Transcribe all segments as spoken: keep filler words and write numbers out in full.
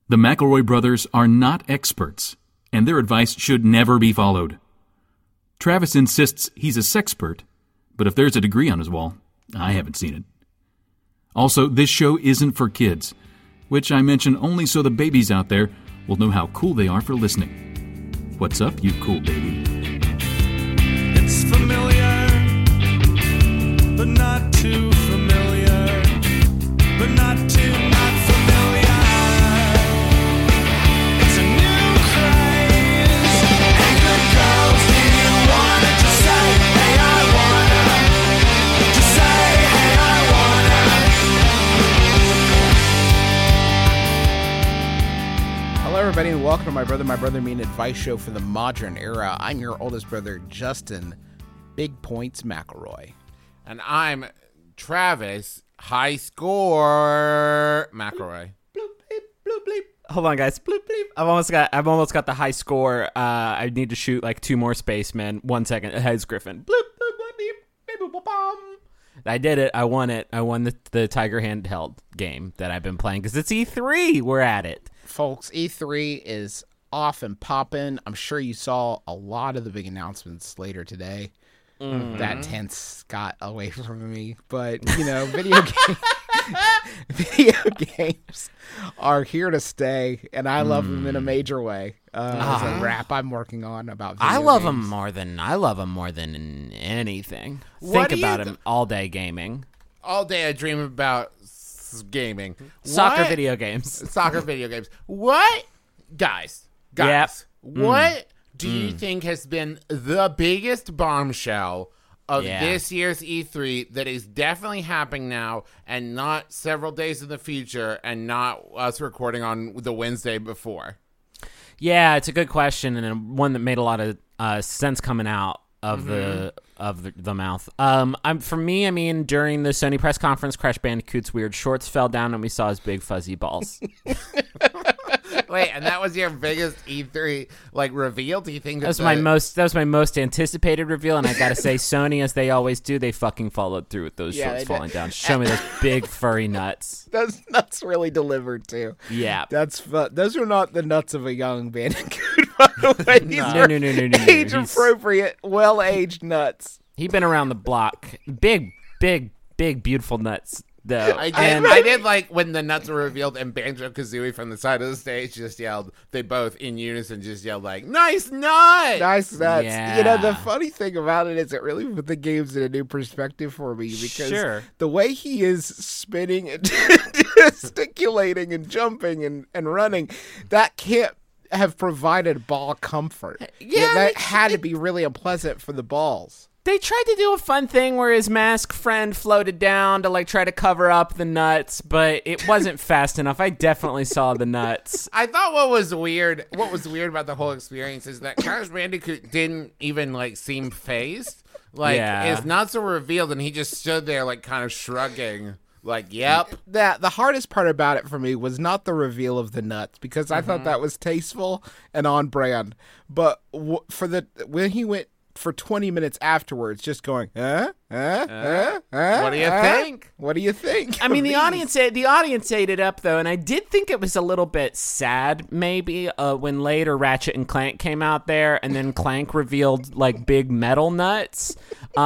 The McElroy brothers are not experts, and their advice should never be followed. Travis insists he's a sexpert, but if there's a degree on his wall, I haven't seen it. Also, this show isn't for kids, which I mention only so the babies out there will know how cool they are for listening. What's up, you cool baby? It's familiar, but not too familiar, but not too not familiar. It's a new craze. Hey, good girls, do you wanna just say, hey, I wanna? Just say, hey, I wanna. Hello, everybody, and welcome to My Brother, My Brother, Me, an advice show for the modern era. I'm your oldest brother, Justin Big Points McElroy. And I'm Travis High Score McElroy. Bloop, bleep, bloop, bleep. Hold on, guys. Bloop, bleep. I've almost got. I've almost got the high score. Uh, I need to shoot like two more spacemen. One second. Heads Griffin. Bloop, bloop, bloop, beep, beep, boop, boop, bum. I did it. I won it. I won the the Tiger handheld game that I've been playing because it's E three. We're at it, Folks, E three is off and popping. I'm sure you saw a lot of the big announcements later today. Mm-hmm. That tense got away from me, but you know, video game, video games are here to stay, and I love mm. them in a major way. Uh, uh-huh. There's a rap I'm working on about. Video I love games. them more than I love them more than anything. What Think about th- them all day gaming. All day I dream about s- gaming. Soccer What? video games. Soccer video games. What? Guys. Guys. Yep. What Mm. do you mm. think has been the biggest bombshell of Yeah. this year's E three that is definitely happening now and not several days in the future and not us recording on the Wednesday before? Yeah, it's a good question and one that made a lot of uh, sense coming out of Mm-hmm. the of the, the mouth. Um, I'm for me. I mean, during the Sony press conference, Crash Bandicoot's weird shorts fell down, and we saw his big fuzzy balls. Wait, and that was your biggest E three like reveal? Do you think That was that my the- most. That was my most anticipated reveal, and I gotta say, Sony, as they always do, they fucking followed through with those Yeah, shorts they did. falling down. Show me those big furry nuts. Those nuts really delivered too. Yeah. That's fu- those are not the nuts of a young bandicoot, by the way. These No, are no, no, no, no, no. age He's- appropriate, well aged nuts. He been around the block. Big, big, big, beautiful nuts, though. I did. And I did like when the nuts were revealed and Banjo Kazooie from the side of the stage just yelled. They both in unison just yelled like "Nice nut!" Nice nuts. Yeah. You know, the funny thing about it is it really put the games in a new perspective for me because Sure. the way he is spinning and gesticulating and jumping and, and running, that can't have provided ball comfort. Yeah, that they- had to be really unpleasant for the balls. They tried to do a fun thing where his mask friend floated down to like try to cover up the nuts, but it wasn't fast enough. I definitely saw the nuts. I thought what was weird, what was weird about the whole experience is that Crash Bandicoot didn't even like seem phased. Like Yeah. his nuts were revealed and he just stood there like kind of shrugging, like, "Yep." That the hardest part about it for me was not the reveal of the nuts because I thought that was tasteful and on brand, but w- for the when he went for twenty minutes afterwards, just going, huh? Huh? Huh? Huh? What do you Huh? think? What do you think? I mean, of the these? audience the audience ate it up though, and I did think it was a little bit sad, maybe, uh, when later Ratchet and Clank came out there, and then Clank revealed like big metal nuts,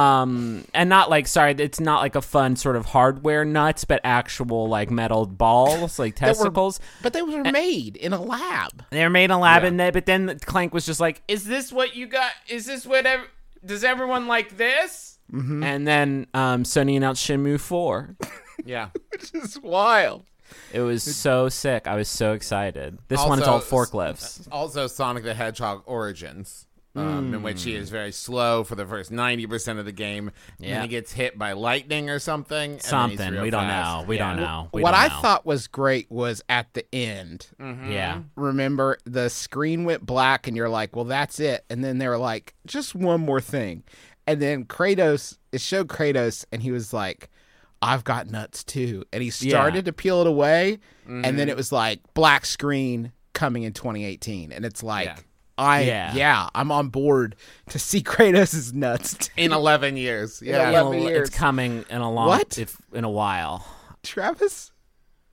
um, and not like sorry, it's not like a fun sort of hardware nuts, but actual like metal balls, like That were- testicles. but they were made in a lab. They were made in a lab, and they, but then Clank was just like, "Is this what you got? Is this what? Ev- does everyone like this?" Mm-hmm. And then um, Sony announced Shenmue four. Yeah. Which is wild. It was so sick. I was so excited. This one is all Also, forklifts. Also, Sonic the Hedgehog Origins, um, in which he is very slow for the first ninety percent of the game. And Yeah. then he gets hit by lightning or something. and then he's Something. real We don't fast. know. We Yeah. don't know. We what don't I know. thought was great was at the end. Yeah. Remember, the screen went black, and you're like, well, that's it. And then they were like, just one more thing. And then Kratos, it showed Kratos, and he was like, I've got nuts too. And he started Yeah. to peel it away, and then it was like black screen coming in twenty eighteen. And it's like, Yeah. I, Yeah. yeah. I'm on board to see Kratos' nuts too. In eleven years. Yeah. eleven It'll- years. It's coming in a long What? If, in a while. Travis?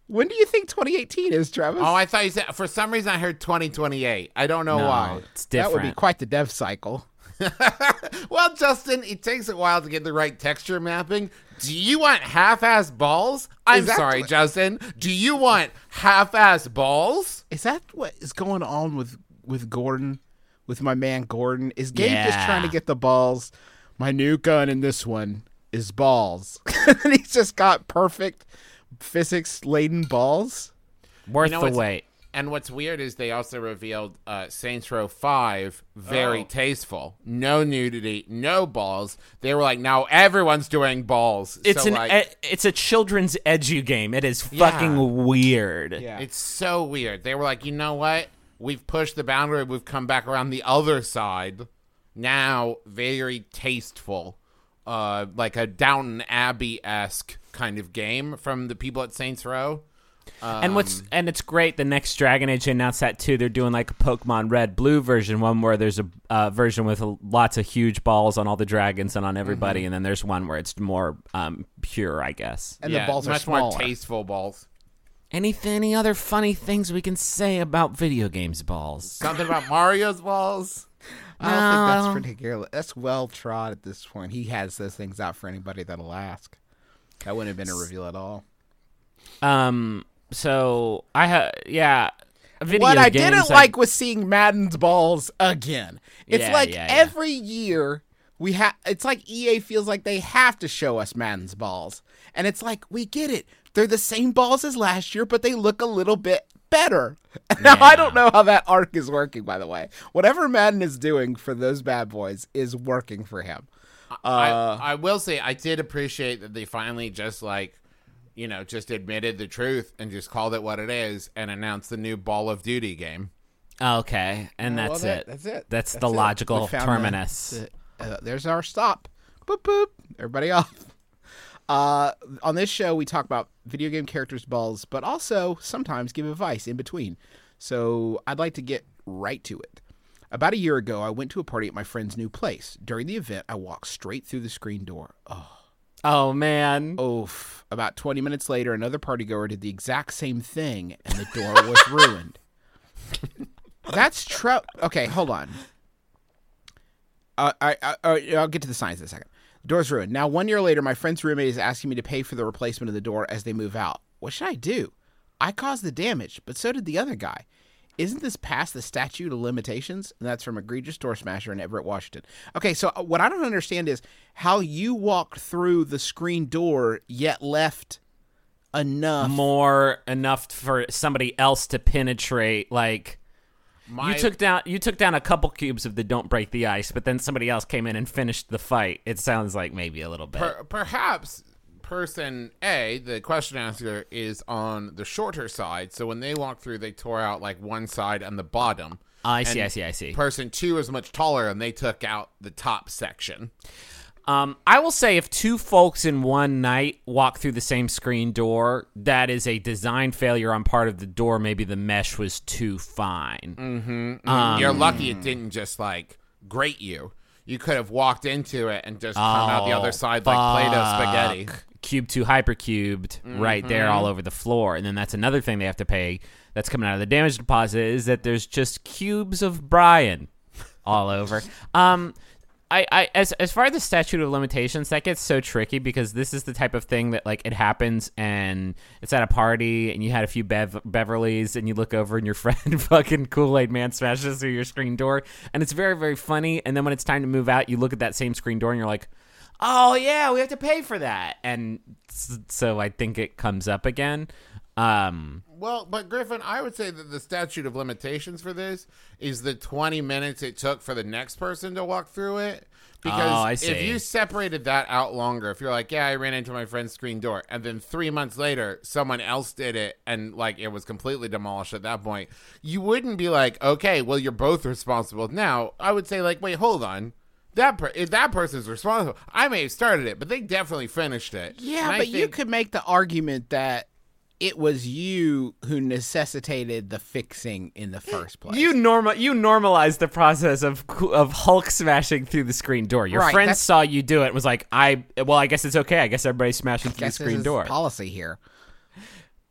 When do you think twenty eighteen is, Travis? Oh, I thought you said, for some reason I heard twenty twenty-eight. I don't know No, why. it's that different. would be quite the dev cycle. Well, Justin, it takes a while to get the right texture mapping. Do you want half-ass balls? I'm Is that sorry, what- Justin. Do you want half-ass balls? Is that what is going on with with Gordon, with my man Gordon? Is Gabe just Yeah. trying to get the balls? My new gun in this one is balls, and he's just got perfect physics-laden balls. Worth You know the what's- wait. And what's weird is they also revealed uh, Saints Row five, very Oh. tasteful. No nudity, no balls. They were like, now everyone's doing balls. It's so, an like, e- it's a children's edu game. It is Yeah. fucking weird. Yeah. It's so weird. They were like, you know what? We've pushed the boundary. We've come back around the other side. Now, very tasteful. Uh, like a Downton Abbey-esque kind of game from the people at Saints Row. And what's and it's great. The next Dragon Age announced that too. They're doing like a Pokemon Red Blue version, one where there's a uh, version with a, lots of huge balls on all the dragons and on everybody, and then there's one where it's more um, pure, I guess. And yeah, the balls are much smaller. more tasteful balls. Anything? Any other funny things we can say about video games balls? Something about Mario's balls. I don't think No. that's ridiculous. That's well trod at this point. He has those things out for anybody that'll ask. That wouldn't have been a reveal at all. Um. So I ha yeah. Video What I games, didn't like was seeing Madden's balls again. It's Yeah, like yeah, yeah. every year we have. It's like E A feels like they have to show us Madden's balls, and it's like we get it. They're the same balls as last year, but they look a little bit better. Now I don't know how that arc is working. By the way, whatever Madden is doing for those bad boys is working for him. Uh, I, I will say I did appreciate that they finally just like, you know, just admitted the truth and just called it what it is and announced the new Ball of Duty game. Okay, and well, that's that- it. That's it. That's, That's the it. We logical found terminus. the- uh, there's our stop. Boop boop. Everybody off. Uh, on this show, we talk about video game characters' balls, but also sometimes give advice in between. So I'd like to get right to it. About a year ago, I went to a party at my friend's new place. During the event, I walked straight through the screen door. Oh, Oh man. oof. About twenty minutes later, another partygoer did the exact same thing, and the door was ruined. That's true. Okay, hold on. Uh, I, I, I, I'll get to the science in a second. The door's ruined. Now, one year later, my friend's roommate is asking me to pay for the replacement of the door as they move out. What should I do? I caused the damage, but so did the other guy. Isn't this past the statute of limitations? And that's from Egregious Door Smasher in Everett, Washington. Okay, so uh, what I don't understand is how you walked through the screen door yet left enough. More enough for somebody else to penetrate. Like My, you took down, you took down a couple cubes of the "Don't Break the Ice," but then somebody else came in and finished the fight. It sounds like maybe a little bit. per, perhaps person A, the question asker, is on the shorter side. So when they walked through, they tore out like one side and the bottom. I see, And I see, I see. Person two is much taller, and they took out the top section. Um, I will say if two folks in one night walk through the same screen door, that is a design failure on part of the door. Maybe the mesh was too fine. Mm-hmm. Um, You're lucky it didn't just like grate you. You could have walked into it and just come out the other side like Play-Doh spaghetti. Fuck. Cube two hypercubed right there all over the floor. And then that's another thing they have to pay that's coming out of the damage deposit is that there's just cubes of Brian all over. Um, I, I as as far as the statute of limitations, that gets so tricky because this is the type of thing that like it happens and it's at a party and you had a few Bev- Beverleys and you look over and your friend fucking Kool-Aid Man smashes through your screen door and it's very, very funny. And then when it's time to move out, you look at that same screen door and you're like, oh yeah, we have to pay for that. And s- so I think it comes up again. Um, Well, but Griffin, I would say that the statute of limitations for this is the twenty minutes it took for the next person to walk through it. Because Oh, I if see. you separated that out longer, if you're like, yeah, I ran into my friend's screen door, and then three months later, someone else did it, and like it was completely demolished at that point, you wouldn't be like, okay, well, you're both responsible. Now, I would say, like, wait, hold on. That per- if that person's responsible, I may have started it, but they definitely finished it. Yeah, And I but you think- could make the argument that it was you who necessitated the fixing in the first place. You normal you normalized the process of of Hulk smashing through the screen door. Your Right, friend that's- saw you do it and was like, "I well, I guess it's okay. I guess everybody's smashing through guess the this screen is door." policy here.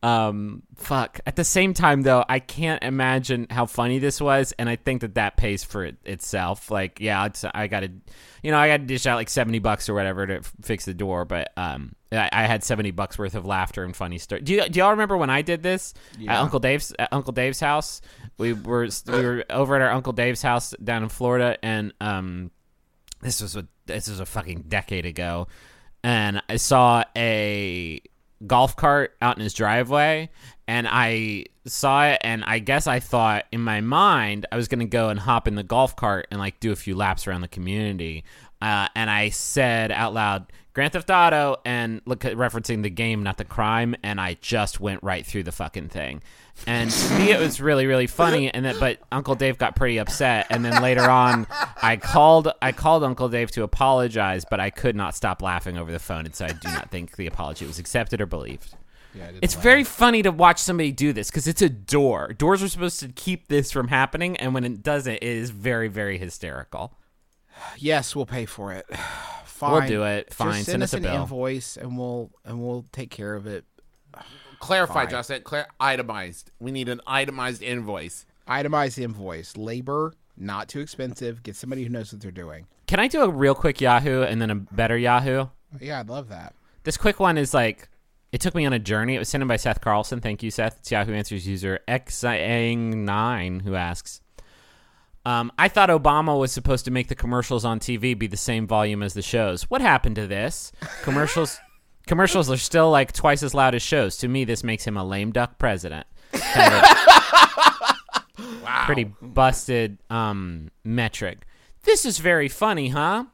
Um, fuck. At the same time, though, I can't imagine how funny this was, and I think that that pays for it itself. Like, yeah, it's, I got to, you know, I got to dish out like seventy bucks or whatever to f- fix the door, but um, I, I had seventy bucks worth of laughter and funny stories. Do you, do y'all remember when I did this Yeah. at Uncle Dave's at Uncle Dave's house? We were we were over at our Uncle Dave's house down in Florida, and um, this was a this was a fucking decade ago, and I saw a golf cart out in his driveway, and I saw it, and I guess I thought in my mind I was gonna go and hop in the golf cart and like do a few laps around the community, uh, and I said out loud Grand Theft Auto and look at referencing the game, not the crime, and I just went right through the fucking thing. And to me, it was really, really funny. And then, but Uncle Dave got pretty upset. And then later on, I called, I called Uncle Dave to apologize, but I could not stop laughing over the phone, and so I do not think the apology was accepted or believed. Yeah, I didn't It's laugh. very funny to watch somebody do this because it's a door. Doors are supposed to keep this from happening, and when it doesn't, it is very, very hysterical. Yes, we'll pay for it. Fine. We'll do it. Fine, Just send send us a an bill. invoice, and we'll and we'll take care of it. Clarify, Fine. Justin. Clar- itemized. We need an itemized invoice. Itemized invoice. Labor, not too expensive. Get somebody who knows what they're doing. Can I do a real quick Yahoo and then a better Yahoo? Yeah, I'd love that. This quick one is like, it took me on a journey. It was sent in by Seth Carlson. Thank you, Seth. It's Yahoo Answers user X A N nine who asks, um, I thought Obama was supposed to make the commercials on T V be the same volume as the shows. What happened to this? Commercials commercials are still like twice as loud as shows. To me, this makes him a lame duck president. Kind of Wow. pretty busted um, metric. This is very funny, huh?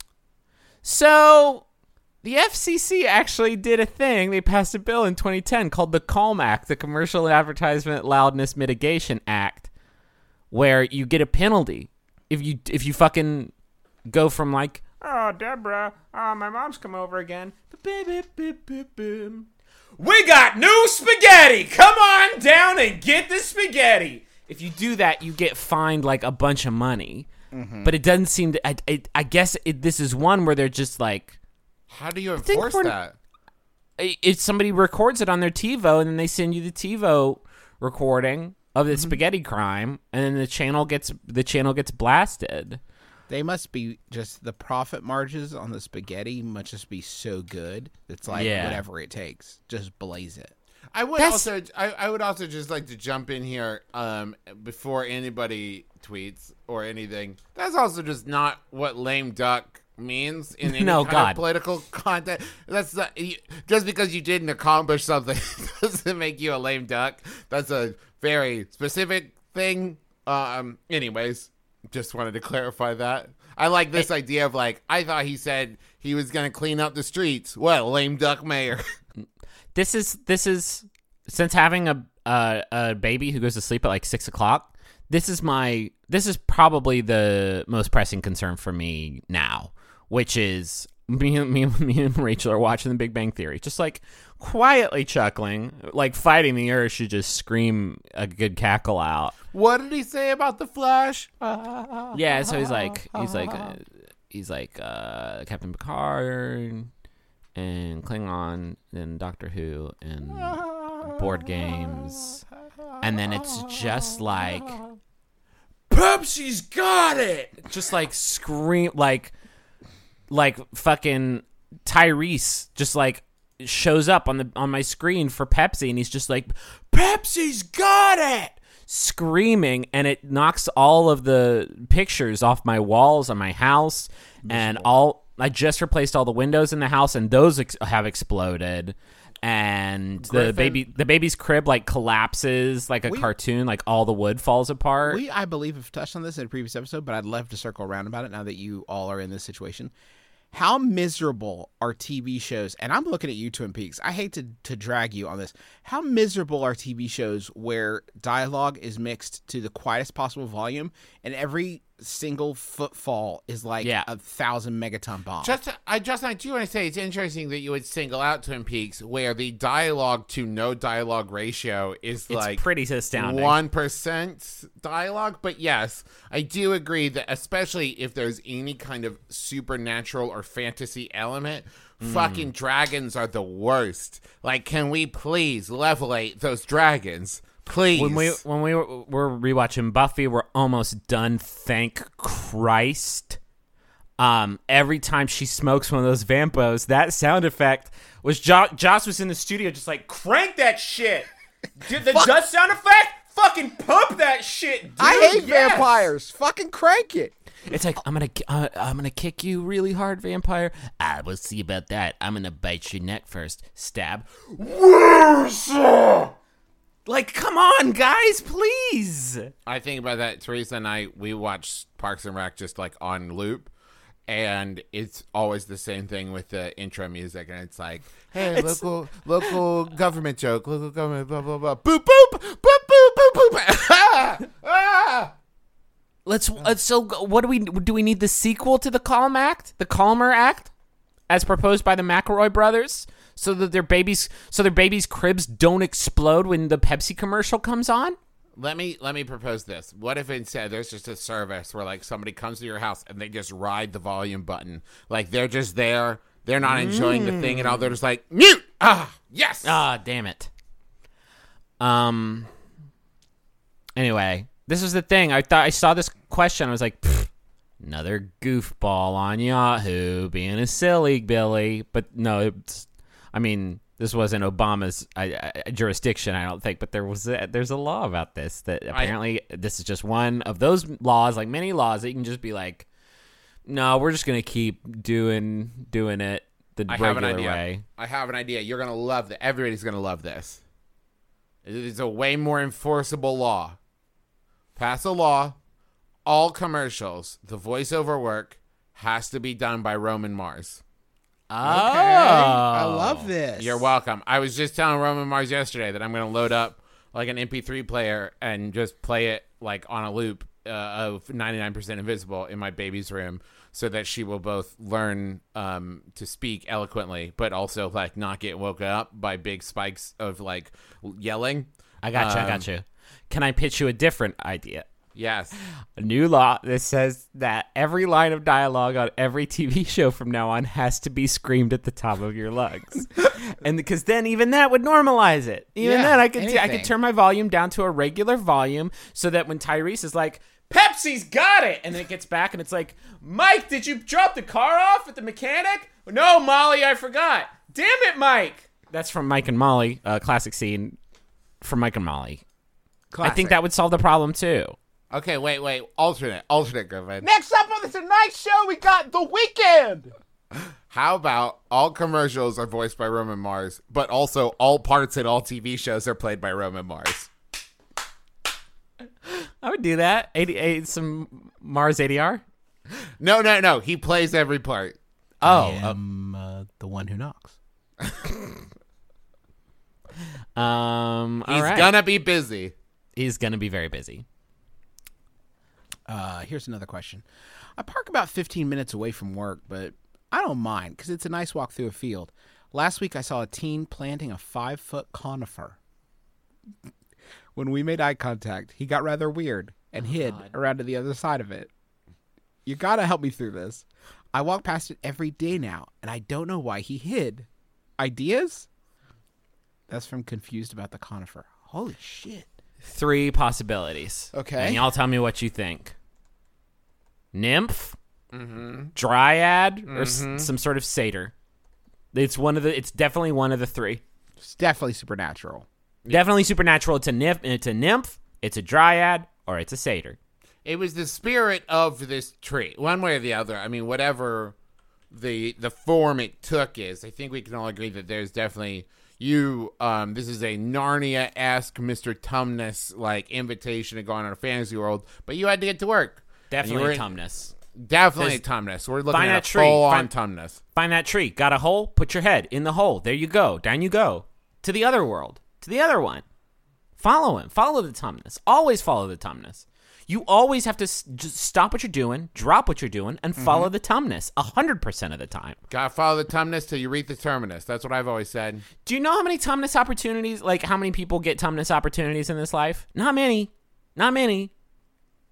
So, the F C C actually did a thing. They passed a bill in twenty ten called the CALM Act, the Commercial Advertisement Loudness Mitigation Act, where you get a penalty if you if you fucking go from like, oh, Deborah, oh, my mom's come over again. We got new spaghetti. Come on down and get the spaghetti. If you do that, you get fined like a bunch of money. Mm-hmm. But it doesn't seem to. I, I, I guess it, this is one where they're just like, How do you think enforce we're- that? if somebody records it on their TiVo and then they send you the TiVo recording of the Mm-hmm. spaghetti crime, and then the channel gets the channel gets blasted. They must be just the profit margins on the spaghetti must just be so good. It's like Yeah. whatever it takes, just blaze it. I would That's- also I, I would also just like to jump in here um, before anybody tweets or anything. That's also just not what lame duck means in any No, kind God. of political content. That's not, you, just because you didn't accomplish something doesn't make you a lame duck. That's a very specific thing. Um, anyways, just wanted to clarify that. I like this idea of like, I thought he said he was going to clean up the streets. What, a lame duck mayor? This is this is since having a a, a baby who goes to sleep at like six o'clock. This is my this is probably the most pressing concern for me now, which is me, and- me, and- me and Rachel are watching The Big Bang Theory, just like quietly chuckling, like fighting the urge to just scream a good cackle out. What did he say about the Flash? Yeah, so he's like, he's like, uh, he's like uh, Captain Picard and Klingon and Doctor Who and board games, and then it's just like, Pepsi's got it, just like scream, like, like fucking Tyrese, just like shows up on the on my screen for Pepsi, and he's just like, Pepsi's got it, screaming, and it knocks all of the pictures off my walls on my house, and all I just replaced all the windows in the house, and those ex- have exploded, and the Griffin? baby the baby's crib like collapses like a We- cartoon, like all the wood falls apart. We, I believe, have touched on this in a previous episode, but I'd love to circle around about it now that you all are in this situation. How miserable are T V shows? And I'm looking at you, Twin Peaks. I hate to, to drag you on this. How miserable are T V shows where dialogue is mixed to the quietest possible volume and every single footfall is like Yeah. a thousand megaton bomb? Just, I just, I do want to say it's interesting that you would single out Twin Peaks, where the dialogue to no dialogue ratio is it's like pretty astounding. one percent dialogue. But yes, I do agree that especially if there's any kind of supernatural or fantasy element, Fucking dragons are the worst. Like, can we please levelate those dragons? Please. When we when we were, we're rewatching Buffy, we're almost done. Thank Christ. Um, every time she smokes one of those vampos, that sound effect was jo- Joss was in the studio just like, crank that shit. Did the dust sound effect? Fucking pump that shit, dude. I hate Yes. vampires. Fucking crank it. It's like, I'm gonna uh, I'm gonna kick you really hard, vampire. Ah, we'll see about that. I'm gonna bite your neck first. Stab. Like, come on, guys, please. I think about that. Teresa and I, we watch Parks and Rec just like on loop. And it's always the same thing with the intro music. And it's like, hey, It's- local local government joke, local government, blah, blah, blah. Boop, boop, boop, boop, boop, boop. ah, ah. Let's. Uh, so, what do we do? We need the sequel to the Calm Act, the Calmer Act, as proposed by the McElroy brothers, so that their babies, so their babies' cribs don't explode when the Pepsi commercial comes on. Let me let me propose this. What if instead there's just a service where like somebody comes to your house and they just ride the volume button, like they're just there, they're not enjoying the thing and all, they're just like mute. Ah, yes. Ah, damn it. Um. Anyway, this is the thing. I thought I saw this question. I was like, "Pfft, another goofball on Yahoo being a silly Billy. But no, it's, I mean, this wasn't Obama's I, I, jurisdiction, I don't think. But there was a, there's a law about this that apparently this is just one of those laws, like many laws, that you can just be like, no, we're just gonna keep doing doing it the I have an regular idea. way. I have an idea. You're gonna love that. Everybody's gonna love this. It's a way more enforceable law. Pass a law. All commercials, the voiceover work has to be done by Roman Mars. Oh, I love this. You're welcome. I was just telling Roman Mars yesterday that I'm going to load up like an M P three player and just play it like on a loop uh, of ninety-nine percent Invisible in my baby's room so that she will both learn um, to speak eloquently, but also like not get woken up by big spikes of like yelling. I got you. I Um, got you. Can I pitch you a different idea? Yes. A new law that says that every line of dialogue on every T V show from now on has to be screamed at the top of your lungs, and because then even that would normalize it. Even Yeah, then, I could I anything. could turn my volume down to a regular volume so that when Tyrese is like, "Pepsi's got it," and then it gets back and it's like, "Mike, did you drop the car off at the mechanic?" "No, Molly, I forgot." "Damn it, Mike." That's from Mike and Molly, a classic scene from Mike and Molly. I think that would solve the problem too. Okay, wait, wait. Alternate. Alternate, Griffin. Next up on the Tonight Show, we got The Weeknd. How about all commercials are voiced by Roman Mars, but also all parts in all T V shows are played by Roman Mars? I would do that. eighty-eight, some Mars A D R. No, no, no. He plays every part. Oh, I am uh, the one who knocks. um, all He's right. gonna be busy. He's gonna be very busy. Uh, here's another question. I park about fifteen minutes away from work, but I don't mind because it's a nice walk through a field. Last week, I saw a teen planting a five-foot conifer. When we made eye contact, he got rather weird and hid around to the other side of it. You gotta help me through this. I walk past it every day now, and I don't know why he hid. Ideas? That's from Confused About the Conifer. Holy shit. Three possibilities. Okay. And y'all tell me what you think. Nymph, dryad, or s- some sort of satyr. It's one of the. It's definitely one of the three. It's definitely supernatural. Definitely supernatural. It's a nymph. It's a nymph. It's a dryad, or it's a satyr. It was the spirit of this tree, one way or the other. I mean, whatever the the form it took is, I think we can all agree that there's definitely you. Um, this is a Narnia-esque Mister Tumnus like invitation to go on in a fantasy world, but you had to get to work. And you were Definitely in- Tumnus. Definitely There's- Tumnus. We're looking find at that a tree. full-on Find- Tumnus. Find that tree. Got a hole? Put your head in the hole. There you go. Down you go. To the other world. To the other one. Follow him. Follow the Tumnus. Always follow the Tumnus. You always have to s- just stop what you're doing, drop what you're doing, and follow the Tumnus a hundred percent of the time. Gotta follow the Tumnus till you reach the terminus. That's what I've always said. Do you know how many Tumnus opportunities, like how many people get Tumnus opportunities in this life? Not many. Not many.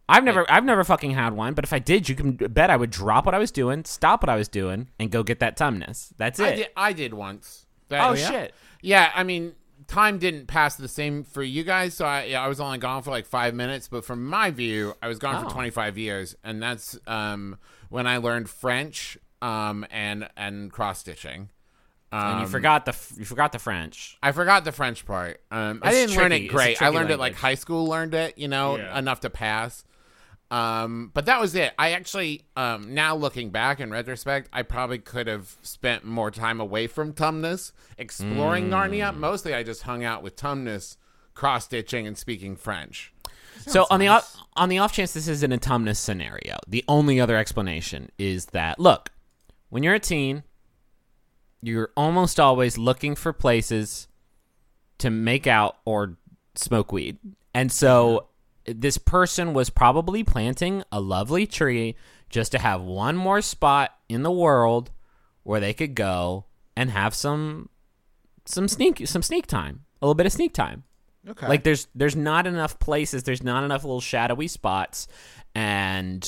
I've never, I've never fucking had one, but if I did, you can bet I would drop what I was doing, stop what I was doing, and go get that tumnus. That's it. I did, I did once. That- oh yeah. shit! Yeah, I mean, time didn't pass the same for you guys, so I, yeah, I was only gone for like five minutes. But from my view, I was gone Oh. for twenty-five years, and that's um, when I learned French um, and and cross stitching. Um, And you forgot the, f- you forgot the French. I forgot the French part. Um, I It's didn't learn tricky. it It's a great. I tricky learned it like language. high school learned it, you know, Yeah. enough to pass. Um, but that was it. I actually, um, now looking back in retrospect, I probably could have spent more time away from Tumnus exploring Mm. Narnia. Mostly, I just hung out with Tumnus, cross stitching, and speaking French. So on the off, on the off chance this is an autumnus scenario, the only other explanation is that look, when you're a teen, you're almost always looking for places to make out or smoke weed, and so this person was probably planting a lovely tree just to have one more spot in the world where they could go and have some some sneak some sneak time, a little bit of sneak time. Okay. Like there's there's not enough places, there's not enough little shadowy spots and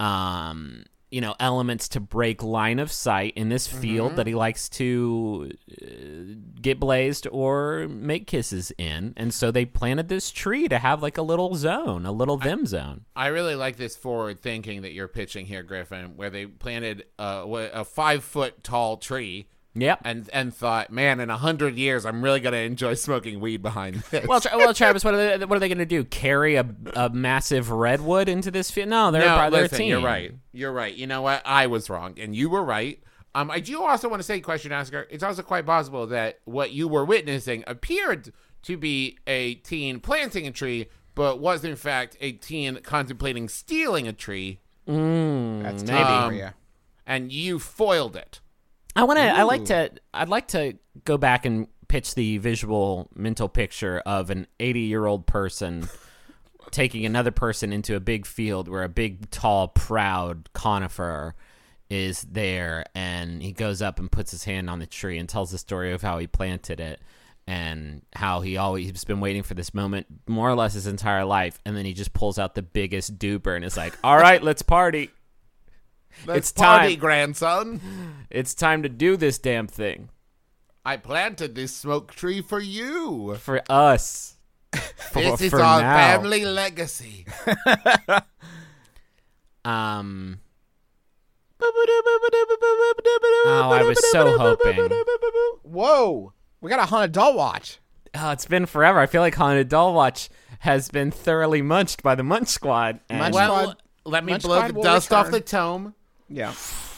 um you know elements to break line of sight in this field that he likes to uh, get blazed or make kisses in. And so they planted this tree to have like a little zone, a little them zone. I really like this forward thinking that you're pitching here, Griffin, where they planted uh, wha- a five foot tall tree. Yep. And and thought, man, in a hundred years, I'm really gonna enjoy smoking weed behind this. Well, Tra- well, Travis, what are they? What are they going to do? Carry a, a massive redwood into this field? No, they're no, probably they're a listen, team. you're right. You're right. You know what? I was wrong, and you were right. Um, I do also want to say, question asker, it's also quite possible that what you were witnessing appeared to be a teen planting a tree, but was in fact a teen contemplating stealing a tree, That's maybe. maybe. Um, yeah. and you foiled it. I want to. I like to. I'd like to go back and pitch the visual mental picture of an eighty-year-old person taking another person into a big field where a big, tall, proud conifer is there, and he goes up and puts his hand on the tree and tells the story of how he planted it and how he always he's been waiting for this moment more or less his entire life, and then he just pulls out the biggest duper and is like, "All right, let's party. Let's It's party, time. grandson. It's time to do this damn thing I planted this smoke tree for you. for us." For, This is for our now. family legacy. Um. Oh, I was so hoping. Whoa. We got a haunted doll watch. Oh, it's been forever. I feel like Haunted Doll Watch has been thoroughly munched by the Munch Squad. And Munch Well, Squad- let me Munch blow Squad the will dust off return. the tome. Yeah.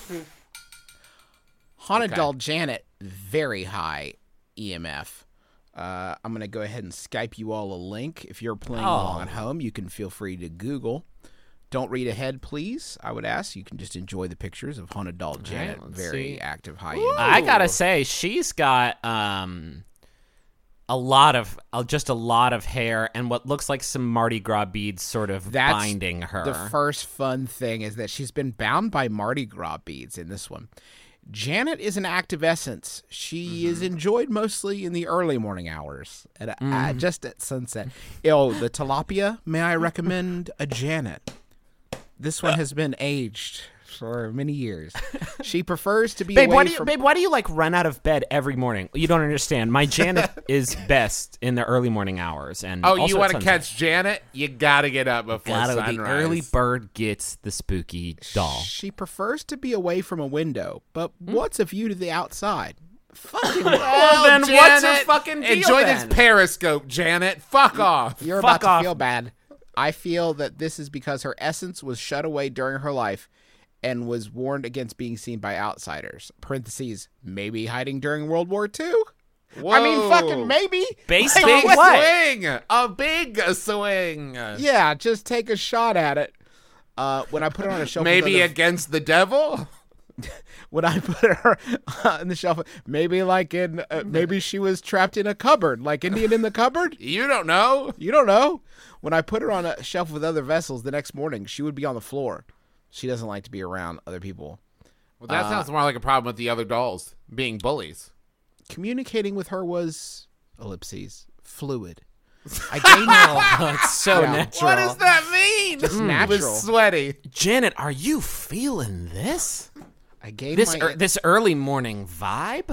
Haunted Okay. doll Janet, very high E M F. Uh, I'm going to go ahead and Skype you all a link. If you're playing Oh. along at home, you can feel free to Google. Don't read ahead, please. I would ask. You can just enjoy the pictures of Haunted doll Janet. let's very see. active, high Ooh. end. I gotta say, she's got um a lot of uh, just a lot of hair and what looks like some Mardi Gras beads sort of That's binding her. The first fun thing is that she's been bound by Mardi Gras beads in this one. Janet is an active essence. She is enjoyed mostly in the early morning hours, at, uh, just at sunset. Oh, the tilapia, may I recommend a Janet? This one has been aged for many years. She prefers to be Babe, away why do you, from... babe, why do you like run out of bed every morning? You don't understand. My Janet is best in the early morning hours, and Oh, also you at want to sunset. catch Janet? You gotta get up before Gotta- sunrise. the early bird gets the spooky doll. She prefers to be away from a window, but what's a view to the outside? Fucking Well, then what's her fucking deal Enjoy then? this periscope, Janet. Fuck off. You're Fuck about off. to feel bad. I feel that this is because her essence was shut away during her life and was warned against being seen by outsiders. Parentheses, maybe hiding during World War Two? I mean, Whoa. fucking maybe. Based Like, on Big what- what? swing. A big swing. Yeah, just take a shot at it. Uh, when I put her on a shelf, with Maybe other- against the devil? when I put her uh, in the shelf, maybe like in, uh, maybe she was trapped in a cupboard, like Indian in the cupboard. You don't know. You don't know. When I put her on a shelf with other vessels, the next morning she would be on the floor. She doesn't like to be around other people. Well, that sounds more like a problem with the other dolls being bullies. Communicating with her was ellipses fluid. I gained Oh, it's so Yeah. natural. What does that mean? Just It natural. was sweaty. Janet, are you feeling this? I gained This my er, this early morning vibe?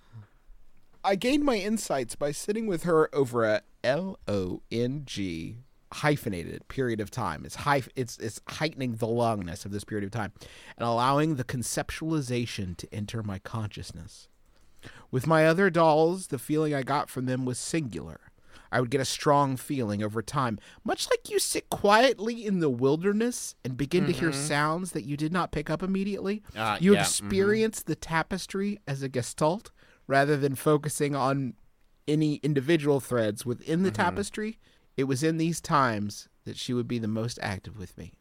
I gained my insights by sitting with her over a L O N G hyphenated period of time. It's hyph- it's it's heightening the longness of this period of time and allowing the conceptualization to enter my consciousness. With my other dolls, the feeling I got from them was singular. I would get a strong feeling over time, much like you sit quietly in the wilderness and begin to hear sounds that you did not pick up immediately. Uh, you yeah, experience the tapestry as a gestalt rather than focusing on any individual threads within the tapestry. It was in these times that she would be the most active with me.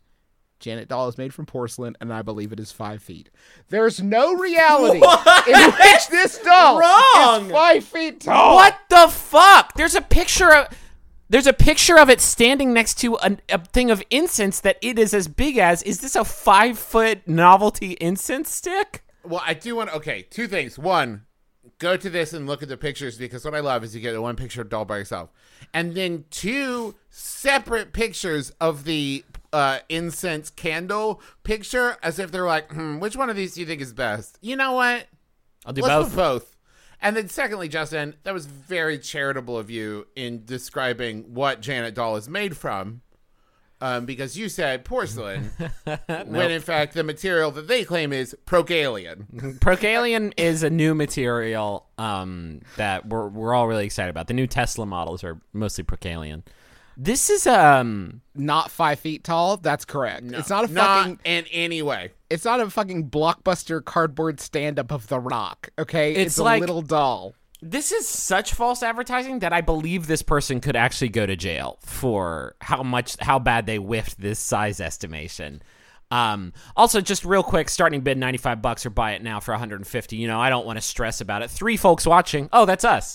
Janet doll is made from porcelain, and I believe it is five feet. There's no reality in which this doll Wrong! is five feet tall. What the fuck? There's a picture of there's a picture of it standing next to a, a thing of incense that it is as big as. Is this a five foot novelty incense stick? Well, I do want. Okay, two things. One, go to this and look at the pictures because what I love is you get one picture of doll by yourself, and then two separate pictures of the uh, incense candle picture, as if they're like, hmm, which one of these do you think is best? You know what? I'll do Let's both. put both. And then secondly, Justin, that was very charitable of you in describing what Janet doll is made from. Um, because you said porcelain, when in fact the material that they claim is Procalian. Procalian is a new material um, that we're we're all really excited about. The new Tesla models are mostly Procalian. This is um Not five feet tall. That's correct. No, it's not a not fucking. in any way. It's not a fucking blockbuster cardboard stand-up of The Rock. Okay, It's a like- little doll. this is such false advertising that I believe this person could actually go to jail for how much how bad they whiffed this size estimation. Um, also, just real quick, starting bid ninety-five bucks or buy it now for one hundred fifty. You know, I don't want to stress about it. Three folks watching. Oh, that's us.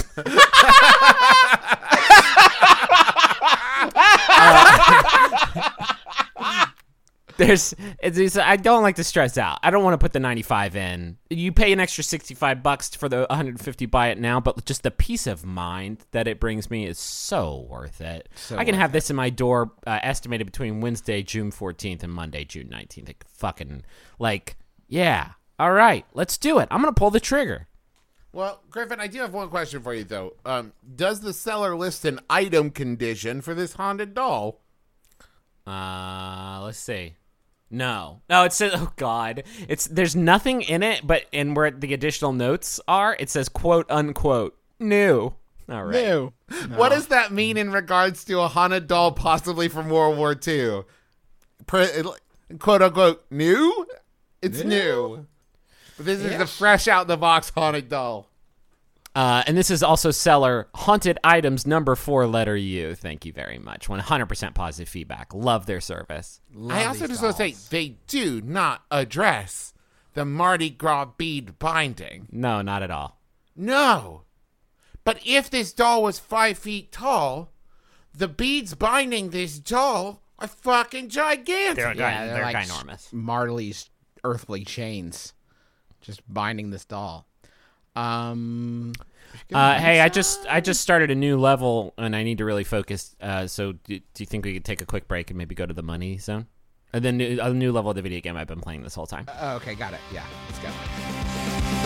There's, it's, it's, I don't like to stress out. I don't want to put the ninety-five in. You pay an extra sixty-five bucks for the one hundred fifty buy it now, but just the peace of mind that it brings me is so worth it. I can have this in my door uh, estimated between Wednesday, June fourteenth and Monday, June nineteenth. Like, fucking, like, yeah. All right, let's do it. I'm going to pull the trigger. Well, Griffin, I do have one question for you, though. Um, does the seller list an item condition for this haunted doll? Uh, let's see. No, no. It says, oh god, it's there's nothing in it, but and where the additional notes are, it says quote unquote new. All right. Ew. What does that mean in regards to a haunted doll possibly from World War Two? Per, quote unquote new? It's new. But this is the fresh out the box haunted doll. Uh, and this is also seller haunted items number four letter U. Thank you very much. one hundred percent positive feedback. Love their service. I also just want to say they do not address the Mardi Gras bead binding. No, not at all. No. But if this doll was five feet tall, the beads binding this doll are fucking gigantic. They're, Yeah, they're, they're like ginormous. Marley's earthly chains, just binding this doll. Um. Uh, hey, I just I just started a new level and I need to really focus. Uh, so do, do you think we could take a quick break and maybe go to the money zone? And then new, a new level of the video game I've been playing this whole time. Oh, okay, got it. Yeah, let's go.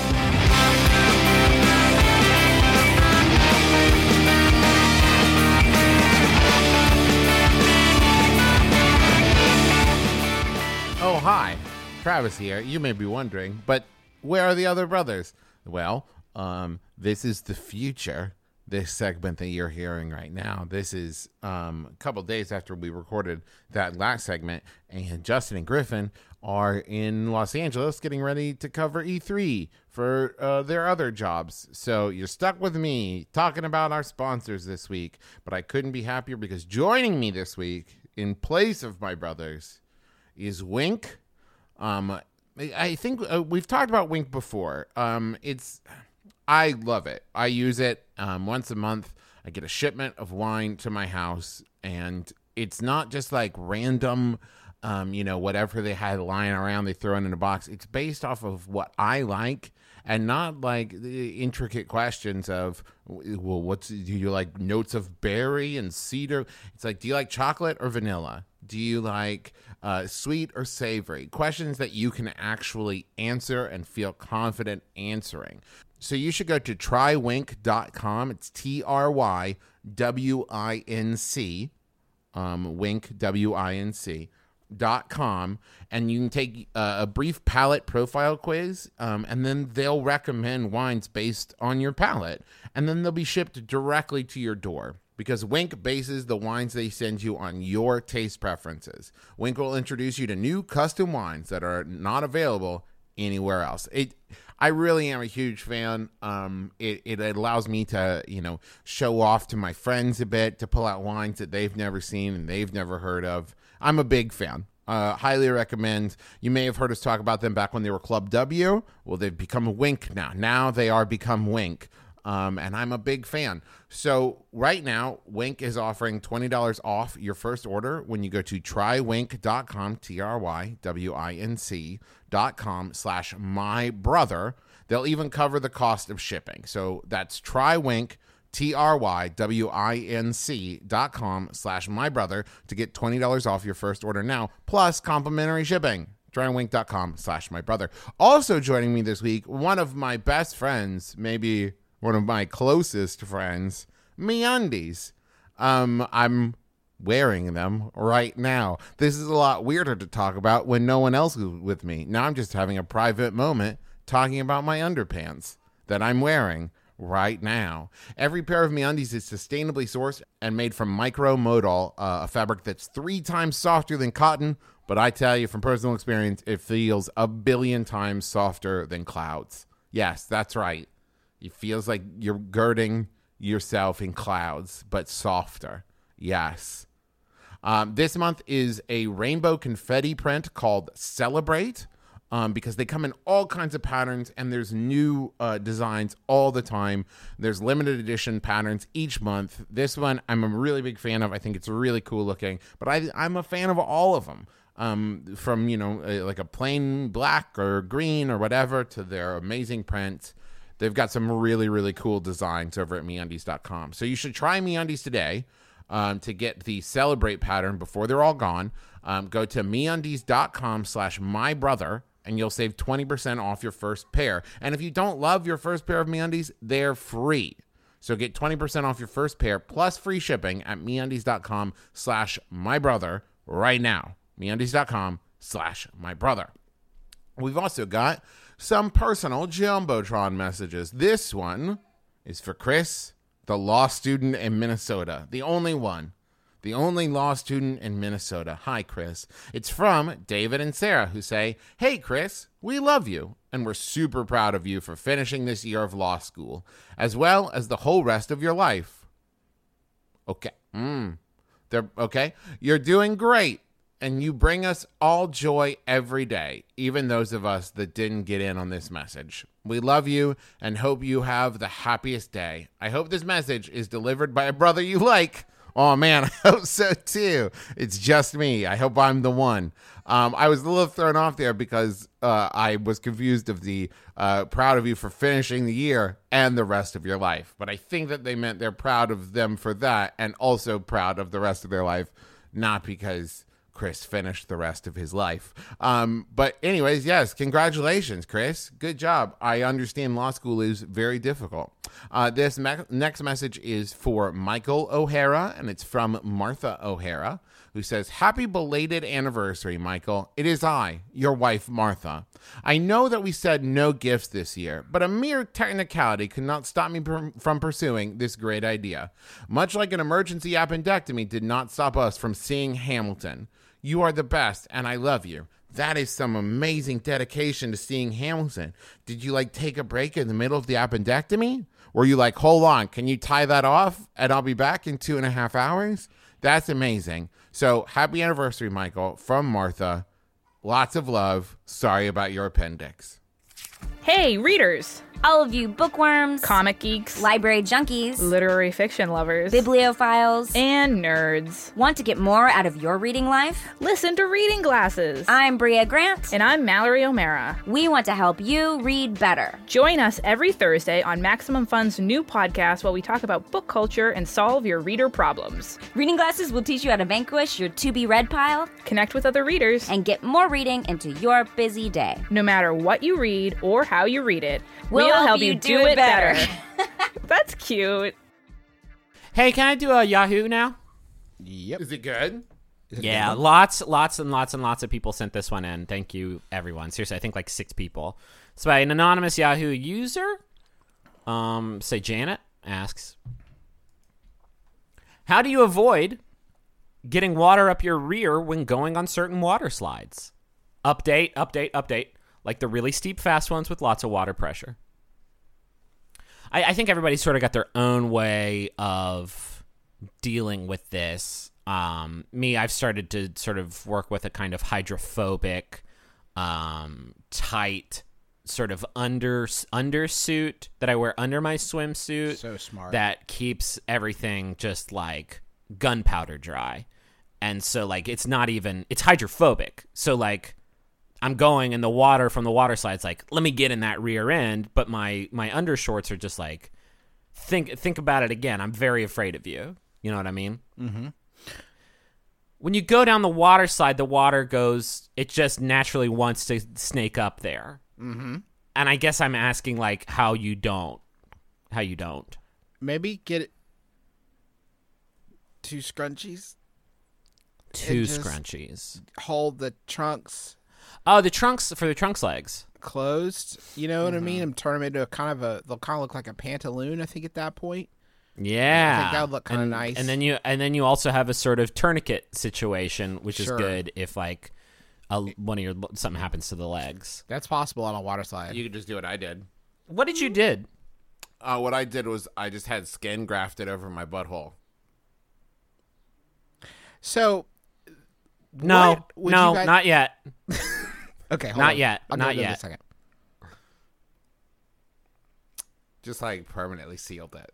Oh, hi. Travis here. You may be wondering, but where are the other brothers? Well, um, this is the future. This segment that you're hearing right now. This is um, a couple days after we recorded that last segment, and Justin and Griffin are in Los Angeles getting ready to cover E three for uh, their other jobs. So you're stuck with me talking about our sponsors this week, but I couldn't be happier because joining me this week in place of my brothers is Wink. Um, I think uh, we've talked about Wink before. Um, it's, I love it. I use it um, once a month. I get a shipment of wine to my house, and it's not just like random, um, you know, whatever they had lying around, they throw it in a box. It's based off of what I like and not like the intricate questions of, well, what's, do you like notes of berry and cedar? It's like, do you like chocolate or vanilla? Do you like uh, sweet or savory? Questions that you can actually answer and feel confident answering. So you should go to try wink dot com. It's T R Y W I N C, um, wink, W I N C, dot com, and you can take uh, a brief palate profile quiz, um, and then they'll recommend wines based on your palate, and then they'll be shipped directly to your door. Because Wink bases the wines they send you on your taste preferences. Wink will introduce you to new custom wines that are not available anywhere else. It, I really am a huge fan. Um, it, it allows me to, you know, show off to my friends a bit, to pull out wines that they've never seen and they've never heard of. I'm a big fan. Uh, highly recommend. You may have heard us talk about them back when they were Club W. Well, they've become Wink now. Now they are become Wink. Um, and I'm a big fan. So right now, Wink is offering twenty dollars off your first order when you go to try wink dot com, T R Y W I N C dot com slash my brother. They'll even cover the cost of shipping. So that's TryWink, T R Y W I N C dot com slash my brother to get twenty dollars off your first order now, plus complimentary shipping. try wink dot com slash my brother. Also joining me this week, one of my best friends, maybe one of my closest friends, MeUndies. Um, I'm wearing them right now. This is a lot weirder to talk about when no one else is with me. Now I'm just having a private moment talking about my underpants that I'm wearing right now. Every pair of MeUndies is sustainably sourced and made from micromodal, uh, a fabric that's three times softer than cotton. But I tell you from personal experience, it feels a billion times softer than clouds. Yes, that's right. It feels like you're girding yourself in clouds, but softer. Yes. Um, this month is a rainbow confetti print called Celebrate, um, because they come in all kinds of patterns, and there's new uh, designs all the time. There's limited edition patterns each month. This one I'm a really big fan of. I think it's really cool looking, but I, I'm a fan of all of them. Um, from, you know, uh, like a plain black or green or whatever to their amazing prints. They've got some really, really cool designs over at me undies dot com. So you should try MeUndies today um, to get the Celebrate pattern before they're all gone. Um, go to me undies dot com slash my brother and you'll save twenty percent off your first pair. And if you don't love your first pair of MeUndies, they're free. So get twenty percent off your first pair plus free shipping at me undies dot com slash my brother right now. me undies dot com slash my brother. We've also got some personal Jumbotron messages. This one is for Chris, the law student in Minnesota. The only one. The only law student in Minnesota. Hi, Chris. It's from David and Sarah, who say, "Hey, Chris, we love you, and we're super proud of you for finishing this year of law school, as well as the whole rest of your life." Okay. Mm. They're okay. You're doing great. And you bring us all joy every day, even those of us that didn't get in on this message. We love you and hope you have the happiest day. I hope this message is delivered by a brother you like. Oh, man, I hope so, too. It's just me. I hope I'm the one. Um, I was a little thrown off there because uh, I was confused of the uh, proud of you for finishing the year and the rest of your life. But I think that they meant they're proud of them for that and also proud of the rest of their life, not because Chris finished the rest of his life. Um, but anyways, yes, congratulations, Chris. Good job. I understand law school is very difficult. Uh, this me- next message is for Michael O'Hara, and it's from Martha O'Hara, who says, "Happy belated anniversary, Michael. It is I, your wife, Martha. I know that we said no gifts this year, but a mere technicality could not stop me per- from pursuing this great idea. Much like an emergency appendectomy did not stop us from seeing Hamilton. You are the best, and I love you." That is some amazing dedication to seeing Hamilton. Did you, like, take a break in the middle of the appendectomy? Were you like, hold on, can you tie that off, and I'll be back in two and a half hours? That's amazing. So, happy anniversary, Michael, from Martha. Lots of love. Sorry about your appendix. Hey, readers! All of you bookworms, Comic geeks, library junkies, literary fiction lovers, bibliophiles, and nerds. want to get more out of your reading life? Listen to Reading Glasses. I'm Bria Grant. And I'm Mallory O'Mara. We want to help you read better. Join us every Thursday on Maximum Fun's new podcast while we talk about book culture and solve your reader problems. Reading Glasses will teach you how to vanquish your to-be-read pile Connect with other readers. and get more reading into your busy day. No matter what you read or how you read it, We'll help you do it better. That's cute. Hey, can I do a Yahoo now? Yep. Is it good? Is it Yeah, good? lots, lots, and lots and lots of people sent this one in. Thank you, everyone. Seriously, I think like six people. It's by an anonymous Yahoo user. Um, say Janet asks, how do you avoid getting water up your rear when going on certain water slides? Update, update, update. Like the really steep, fast ones with lots of water pressure. I, I think everybody's sort of got their own way of dealing with this. Um, me, I've started to sort of work with a kind of hydrophobic, um, tight sort of under undersuit that I wear under my swimsuit. So smart. That keeps everything just like gunpowder dry. And so like it's not even it's hydrophobic. So like I'm going and the water from the water slide's like, let me get in that rear end, but my my undershorts are just like think think about it again. I'm very afraid of you. You know what I mean? Mm-hmm. When you go down the water slide, the water goes, it just naturally wants to snake up there. Mm-hmm. And I guess I'm asking, like, how you don't. How you don't. Maybe get it two scrunchies. Two just- scrunchies. Hold the trunks Oh, the trunks, for the trunks legs. closed. You know what I mean? And turn them into a kind of a. They'll kind of look like a pantaloon. I think at that point. Yeah. I think that would look kinda And- nice. And then you and then you also have a sort of tourniquet situation, which Sure. is good if, like, a, one of your something happens to the legs. That's possible on a water slide. You could just do what I did. What did you did? Uh, what I did was I just had skin grafted over my butthole. So. No, what would no, you guys- not yet. Okay, hold not on. yet, I'll not go to yet. A second. Just like permanently sealed it.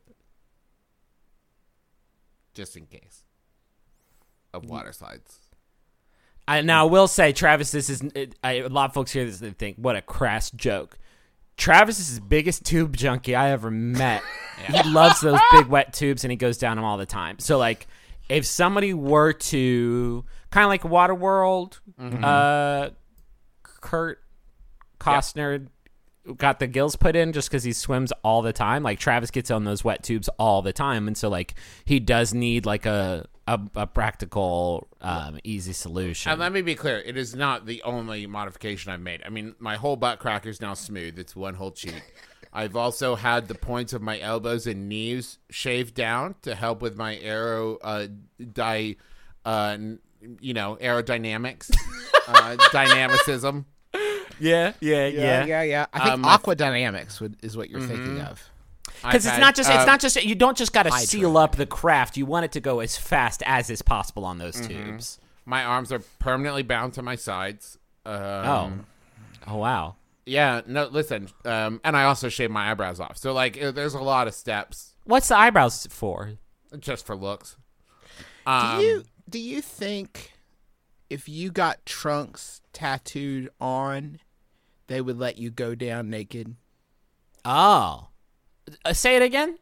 Just in case. Of water slides. I, now, I will say, Travis, this is it, I, a lot of folks hear this and think, what a crass joke. Travis is the biggest tube junkie I ever met. He loves those big wet tubes, and he goes down them all the time. So, like, if somebody were to, kind of like Waterworld, Mm-hmm. uh, Kurt Costner got the gills put in just because he swims all the time. Like, Travis gets on those wet tubes all the time, and so, like, he does need, like, a a, a practical, um, easy solution. And let me be clear, it is not the only modification I've made. I mean, my whole butt crack is now smooth. It's one whole cheek. I've also had the points of my elbows and knees shaved down to help with my aero, uh, di, uh, n- you know, aerodynamics, uh, dynamicism. Yeah, yeah, Yeah, yeah, yeah. I think Um, I- aquadynamics would, is what you're thinking of. Because I've it's had, not just uh, it's not just you don't just got to hydro. seal up the craft. You want it to go as fast as is possible on those Mm-hmm. tubes. My arms are permanently bound to my sides. Um, Oh, oh wow. Yeah, no, listen. Um, and I also shave my eyebrows off. So, like, uh, there's a lot of steps What's the eyebrows for? just for looks. Do Um, you do you think if you got trunks tattooed on, they would let you go down naked? Oh, uh, say it again.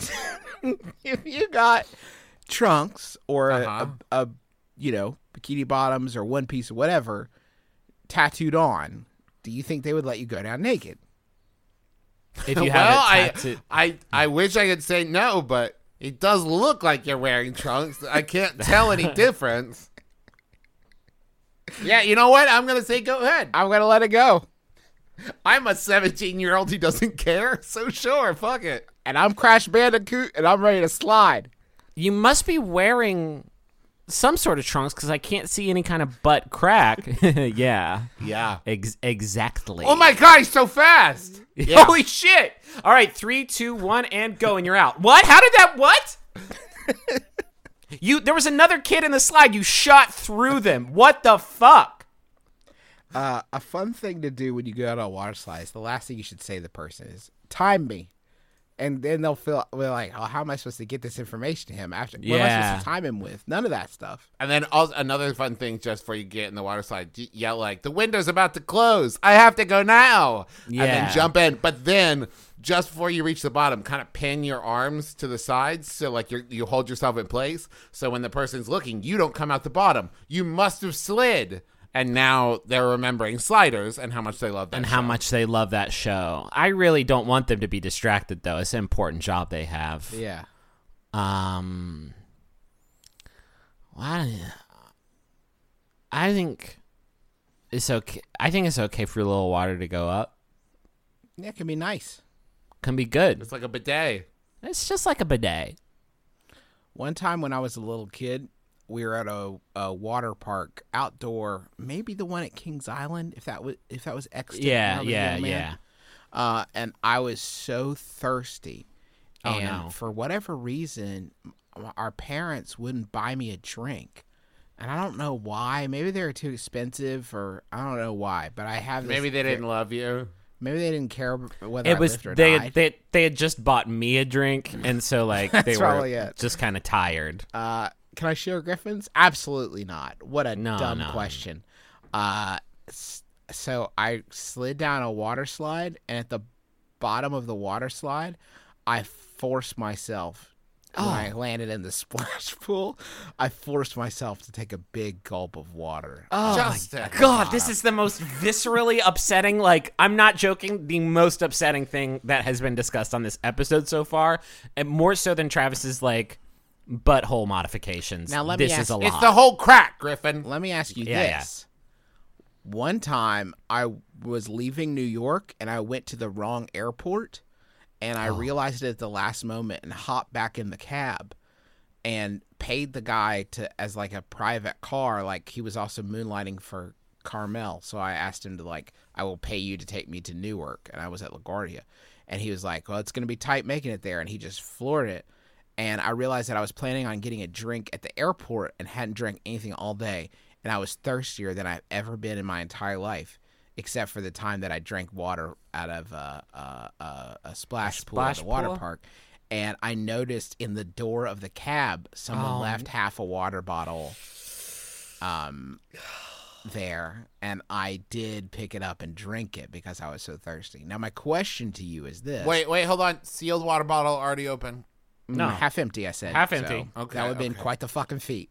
If you got trunks or a- Uh-huh. a, a you know bikini bottoms or one piece or whatever tattooed on, do you think they would let you go down naked? If you well, have it I, tattooed. I, I wish I could say no, but it does look like you're wearing trunks. I can't tell any difference. Yeah, you know what? I'm going to say go ahead. I'm gonna let it go, I'm a seventeen-year-old who doesn't care, so sure, fuck it. and I'm Crash Bandicoot, and I'm ready to slide. You must be wearing some sort of trunks because I can't see any kind of butt crack. Yeah, Yeah. Ex- exactly. Oh my god, he's so fast. Yeah. Holy shit! All right, three, two, one, and go, and you're out. What? How did that? What? You? There was another kid in the slide. You shot through them. What the fuck? Uh, a fun thing to do when you go on a water slide is the last thing you should say to the person is, time me. And then they'll feel we're like, oh, how am I supposed to get this information to him? After what am I Yeah. supposed to time him with? None of that stuff. And then also another fun thing just before you get in the water slide, y- yell like, the window's about to close. I have to go now. And Yeah. then jump in. But then just before you reach the bottom, kind of pin your arms to the sides. So like you you hold yourself in place. So when the person's looking, you don't come out the bottom. You must have slid. And now they're remembering sliders and how much they love that and show. how much they love that show. I really don't want them to be distracted, though. It's an important job they have. Yeah. Um, I, I think it's okay. I think it's okay for a little water to go up. Yeah, it can be nice. Can be good. It's like a bidet. It's just like a bidet. One time when I was a little kid, we were at a, a water park outdoor, maybe the one at Kings Island, if that was if that was Exton. Yeah, when I was a yeah, young man. yeah. Uh, and I was so thirsty. Oh, and no. for whatever reason, m- our parents wouldn't buy me a drink. And I don't know why. Maybe they were too expensive, or I don't know why. But I have this Maybe they thi- didn't love you. Maybe they didn't care whether It I was lived or they, died. they they had just bought me a drink, and so like they That's were probably it. just kind of tired. Uh, can I share Griffins? Absolutely not. What a No, dumb no. question. Uh, s- so I slid down a water slide, and at the bottom of the water slide, I forced myself. When Oh. I landed in the splash pool, I forced myself to take a big gulp of water. Oh Just my at the God, this is the most viscerally upsetting, like, I'm not joking, the most upsetting thing that has been discussed on this episode so far, and more so than Travis's, like, butthole modifications. Now, let me this is ask- a lot. It's the whole crack, Griffin. Let me ask you Yeah, yeah. this. One time I was leaving New York and I went to the wrong airport and I realized it at the last moment and hopped back in the cab and paid the guy to as like a private car. Like he was also moonlighting for Carmel. So I asked him to like, I will pay you to take me to Newark. And I was at LaGuardia. And he was like, well, it's going to be tight making it there. And he just floored it. And I realized that I was planning on getting a drink at the airport and hadn't drank anything all day. And I was thirstier than I've ever been in my entire life, except for the time that I drank water out of uh, uh, uh, a splash pool at splash the water pool? park. And I noticed in the door of the cab, someone Oh. left half a water bottle um, there. And I did pick it up and drink it because I was so thirsty. Now, my question to you is this. Wait, wait, hold on. Sealed water bottle already open. No, No. half empty. I said Half So empty. Okay, that would have been okay. quite the fucking feat.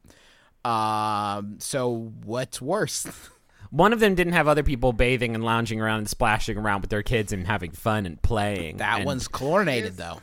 Um. So what's worse? One of them didn't have other people bathing and lounging around and splashing around with their kids and having fun and playing. That and- one's chlorinated though.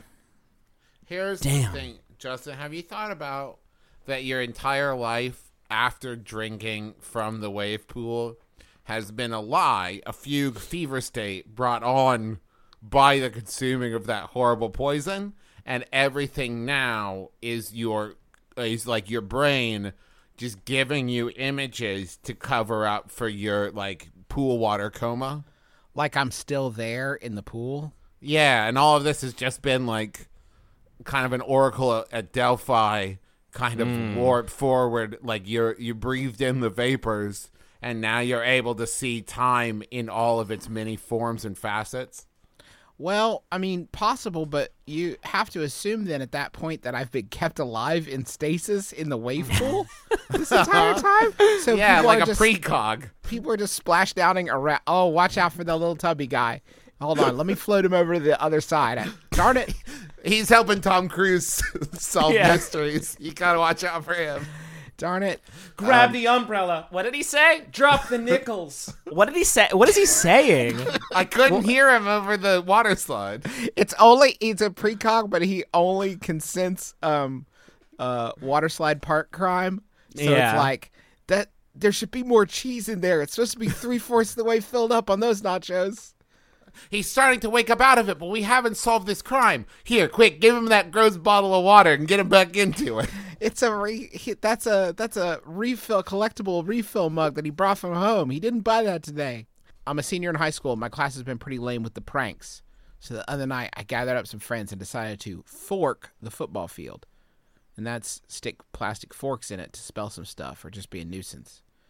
Here's Damn. the thing, Justin. Have you thought about that your entire life after drinking from the wave pool has been a lie, a fugue fever state brought on by the consuming of that horrible poison, and everything now is your is like your brain just giving you images to cover up for your like pool water coma? Like I'm still there in the pool. Yeah, and all of this has just been like kind of an oracle at Delphi, kind of warped forward. Like you're you breathed in the vapors, and now you're able to see time in all of its many forms and facets. Well, I mean, possible, but you have to assume then at that point that I've been kept alive in stasis in the wave pool this entire time. So Yeah, people like are a just, precog. people are just splashdowning around. Oh, watch out for the little tubby guy. Hold on, let me float him over to the other side. Darn it. He's helping Tom Cruise solve Yeah. mysteries. You gotta watch out for him. Darn it. Grab the umbrella. What did he say? Drop the nickels. What did he say? What is he saying? I couldn't hear him over the water slide. It's only it's a precog, but he only consents um uh water slide park crime. So Yeah. it's like that there should be more cheese in there. It's supposed to be three fourths of the way filled up on those nachos. He's starting to wake up out of it, but we haven't solved this crime. Here, quick, give him that gross bottle of water and get him back into it. It's a re he- that's a that's a refill collectible refill mug that he brought from home. He didn't buy that today. I'm a senior in high school. My class has been pretty lame with the pranks. So the other night I gathered up some friends and decided to fork the football field. And that's stick plastic forks in it to spell some stuff or just be a nuisance.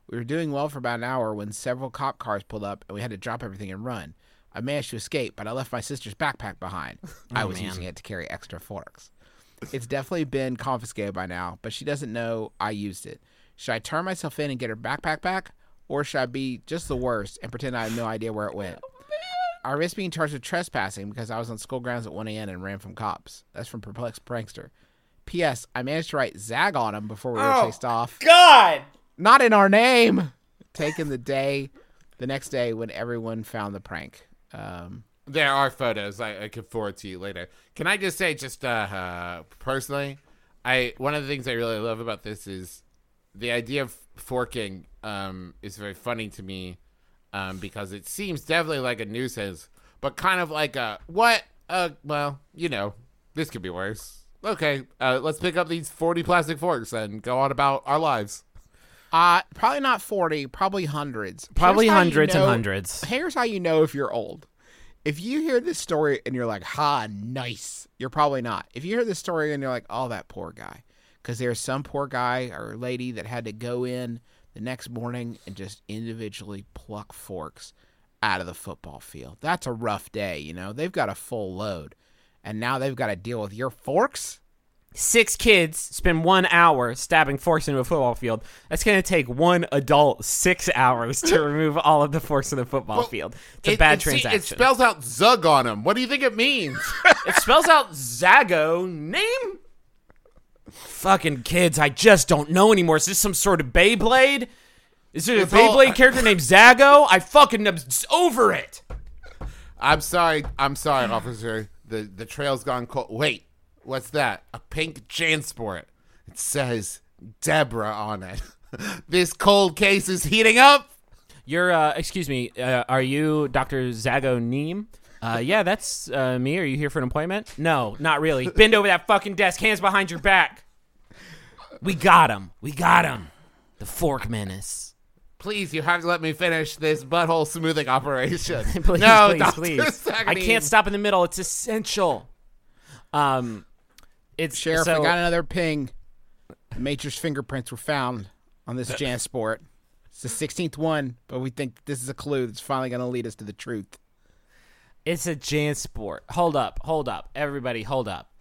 We were doing well for about an hour when several cop cars pulled up and we had to drop everything and run. I managed to escape, but I left my sister's backpack behind. I was man. using it to carry extra forks. It's definitely been confiscated by now, but she doesn't know I used it. Should I turn myself in and get her backpack back, or should I be just the worst and pretend I have no idea where it went? I risked being charged with trespassing because I was on school grounds at one a.m. and ran from cops. That's from Perplexed Prankster. P S. I managed to write Zag on him before we were Oh, chased off. God! Not in our name. Taking the day, the next day when everyone found the prank. Um, There are photos I, I could forward to you later. Can I just say, just uh, uh, personally, I one of the things I really love about this is the idea of forking um, is very funny to me um, because it seems definitely like a nuisance, but kind of like a, what? Uh, well, you know, this could be worse. Okay, uh, let's pick up these forty plastic forks and go on about our lives. uh, probably not forty, probably hundreds. Probably Here's how you hundreds and know- hundreds. Here's how you know if you're old. If you hear this story and you're like, ha, nice, you're probably not. If you hear this story and you're like, oh, that poor guy. Because there's some poor guy or lady that had to go in the next morning and just individually pluck forks out of the football field. That's a rough day, you know. They've got a full load. And now they've got to deal with your forks? Six kids spend one hour stabbing forks into a football field. That's going to take one adult six hours to remove all of the forks in the football Well, field. It's a It- bad it, see, transaction. it spells out Zug on them. What do you think it means? It spells out Zago name? Fucking kids, I just don't know anymore. Is this some sort of Beyblade? Is there a It's all- Beyblade character named Zago? I fucking am s- over it. I'm sorry. I'm sorry, officer. The the trail's gone cold. Wait, what's that? A pink JanSport. It says Deborah on it. This cold case is heating up. You're, uh, excuse me, uh, are you Doctor Zago Neem? Uh, yeah, that's uh, me. Are you here for an appointment? No, not really. Bend over that fucking desk, hands behind your back. We got him. We got him. The Fork Menace. Please, you have to let me finish this butthole smoothing operation. please, no, please, Doctor please. I Saganine. can't stop in the middle. It's essential. Um, it's Sheriff, so, I got another ping. The Major's fingerprints were found on this JanSport. It's the sixteenth one, but we think this is a clue that's finally going to lead us to the truth. It's a JanSport. Hold up, hold up. Everybody, hold up.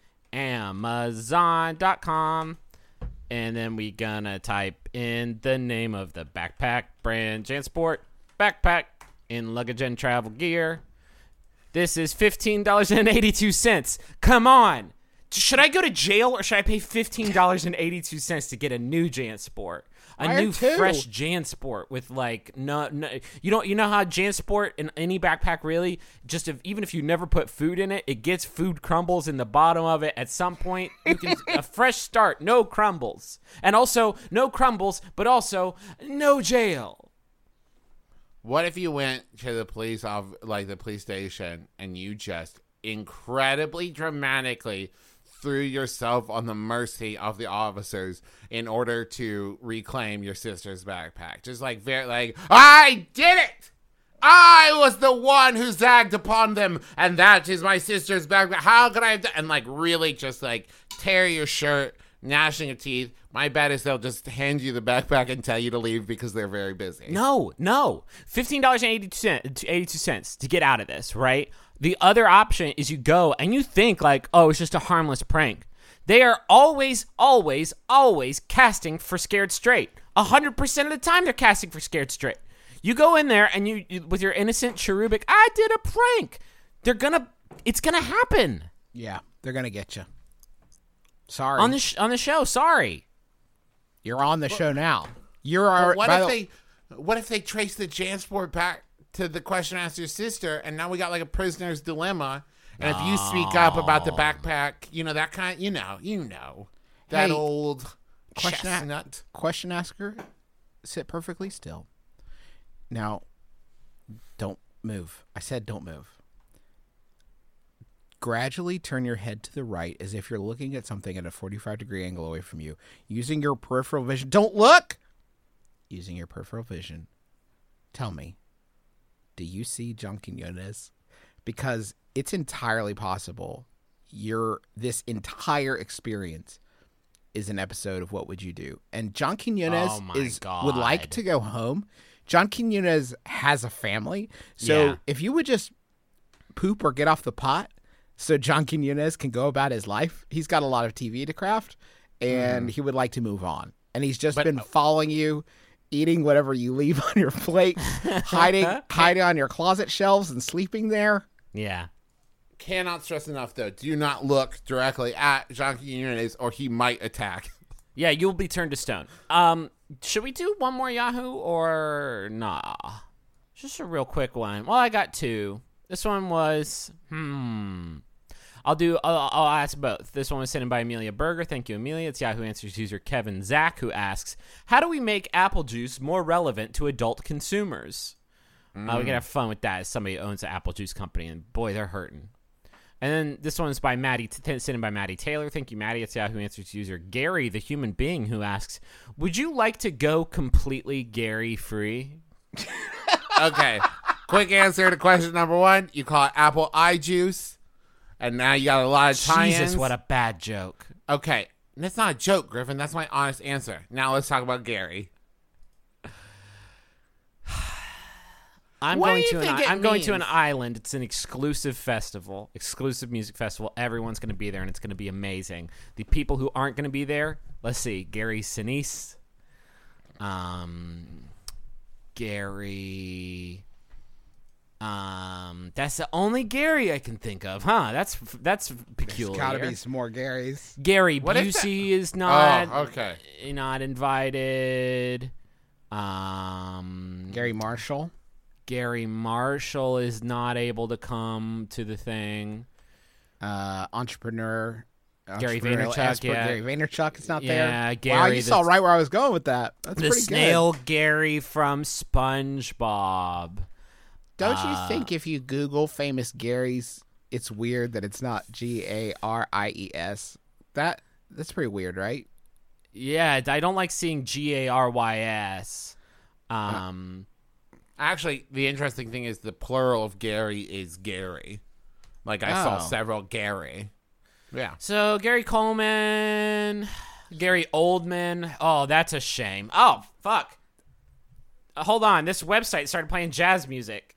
Amazon dot com. And then we gonna type in the name of the backpack brand JanSport backpack in luggage and travel gear. This is fifteen dollars and eighty-two cents. Come on. Should I go to jail or should I pay fifteen dollars and eighty-two cents to get a new JanSport? A Why are new two? fresh JanSport with like no, no you don't you know how JanSport in any backpack really just if even if you never put food in it, it gets food crumbles in the bottom of it at some point. You can a fresh start, no crumbles. And also no crumbles, but also no jail. What if you went to the police off like the police station and you just incredibly dramatically threw yourself on the mercy of the officers in order to reclaim your sister's backpack? Just like very like, I did it! I was the one who zagged upon them, and that is my sister's backpack. How could I have done? And like really just like tear your shirt, gnashing your teeth. My bet is they'll just hand you the backpack and tell you to leave because they're very busy. No, no. fifteen dollars and eighty-two cents to get out of this, right? The other option is you go and you think like, oh, it's just a harmless prank. They are always, always, always casting for Scared Straight. one hundred percent of the time they're casting for Scared Straight. You go in there and you, you with your innocent cherubic, I did a prank. They're gonna, it's gonna happen. Yeah, they're going to get you. Sorry. On the, sh- on the show, sorry. You're on the show now. You're But our, what by if the- they what if they trace the JanSport back to the question asked your sister, and now we got like a prisoner's dilemma, and if you speak up about the backpack, you know, that kind, you know, you know, that Hey, old question a- chestnut. question asker, sit perfectly still. Now, don't move. I said don't move. Gradually turn your head to the right as if you're looking at something at a forty-five degree angle away from you. Using your peripheral vision. Don't look! Using your peripheral vision. Tell me, do you see John Quinones? Because it's entirely possible your this entire experience is an episode of What Would You Do? And John Quinones Oh my is would like God. to go home. John Quinones has a family, so Yeah. if you would just poop or get off the pot, so John Quinones can go about his life. He's got a lot of T V to craft, and he would like to move on. And he's just been following you, eating whatever you leave on your plate, hiding hiding on your closet shelves and sleeping there. Yeah. Cannot stress enough, though. Do not look directly at John Quinones, or he might attack. Yeah, you'll be turned to stone. Um, should we do one more Yahoo or nah? Just a real quick one. Well, I got two. This one was hmm. I'll do. I'll, I'll ask both. This one was sent in by Amelia Berger. Thank you, Amelia. It's Yahoo Answers user Kevin Zach who asks, "How do we make apple juice more relevant to adult consumers?" Mm. Uh, we can have fun with that as somebody who owns an apple juice company, and boy, they're hurting. And then this one's by Maddie, t- sent in by Maddie Taylor. Thank you, Maddie. It's Yahoo Answers user Gary, the human being, who asks, "Would you like to go completely Gary free?" Okay. Quick answer to question number one. You call it apple eye juice, and now you got a lot of tie-ins. Jesus, what a bad joke. Okay. That's not a joke, Griffin. That's my honest answer. Now let's talk about Gary. I'm What going do you to an think I- it I'm going to an means? island. It's an exclusive festival, exclusive music festival. Everyone's going to be there, and it's going to be amazing. The people who aren't going to be there, let's see, Gary Sinise, um, Gary, um, that's the only Gary I can think of, huh? That's that's peculiar. There's gotta be some more Garys. Gary What is Busey is not Oh, okay. not invited. Um, Gary Marshall. Gary Marshall is not able to come to the thing. Uh, entrepreneur. Gary entrepreneurial Vaynerchuk, expert yeah. Gary Vaynerchuk is not Yeah, there. Wow, Gary, you the- saw right where I was going with that. That's The pretty snail good. Gary from SpongeBob. Don't you uh, think if you Google famous Garys, it's weird that it's not G A R I E S? That that's pretty weird, right? Yeah, I don't like seeing G A R Y S. Um, Actually, the interesting thing is the plural of Gary is Gary. Like, I saw Oh. several Gary. Yeah. so Gary Coleman, Gary Oldman. Oh, that's a shame. Oh, fuck. Uh, hold on. This website started playing jazz music.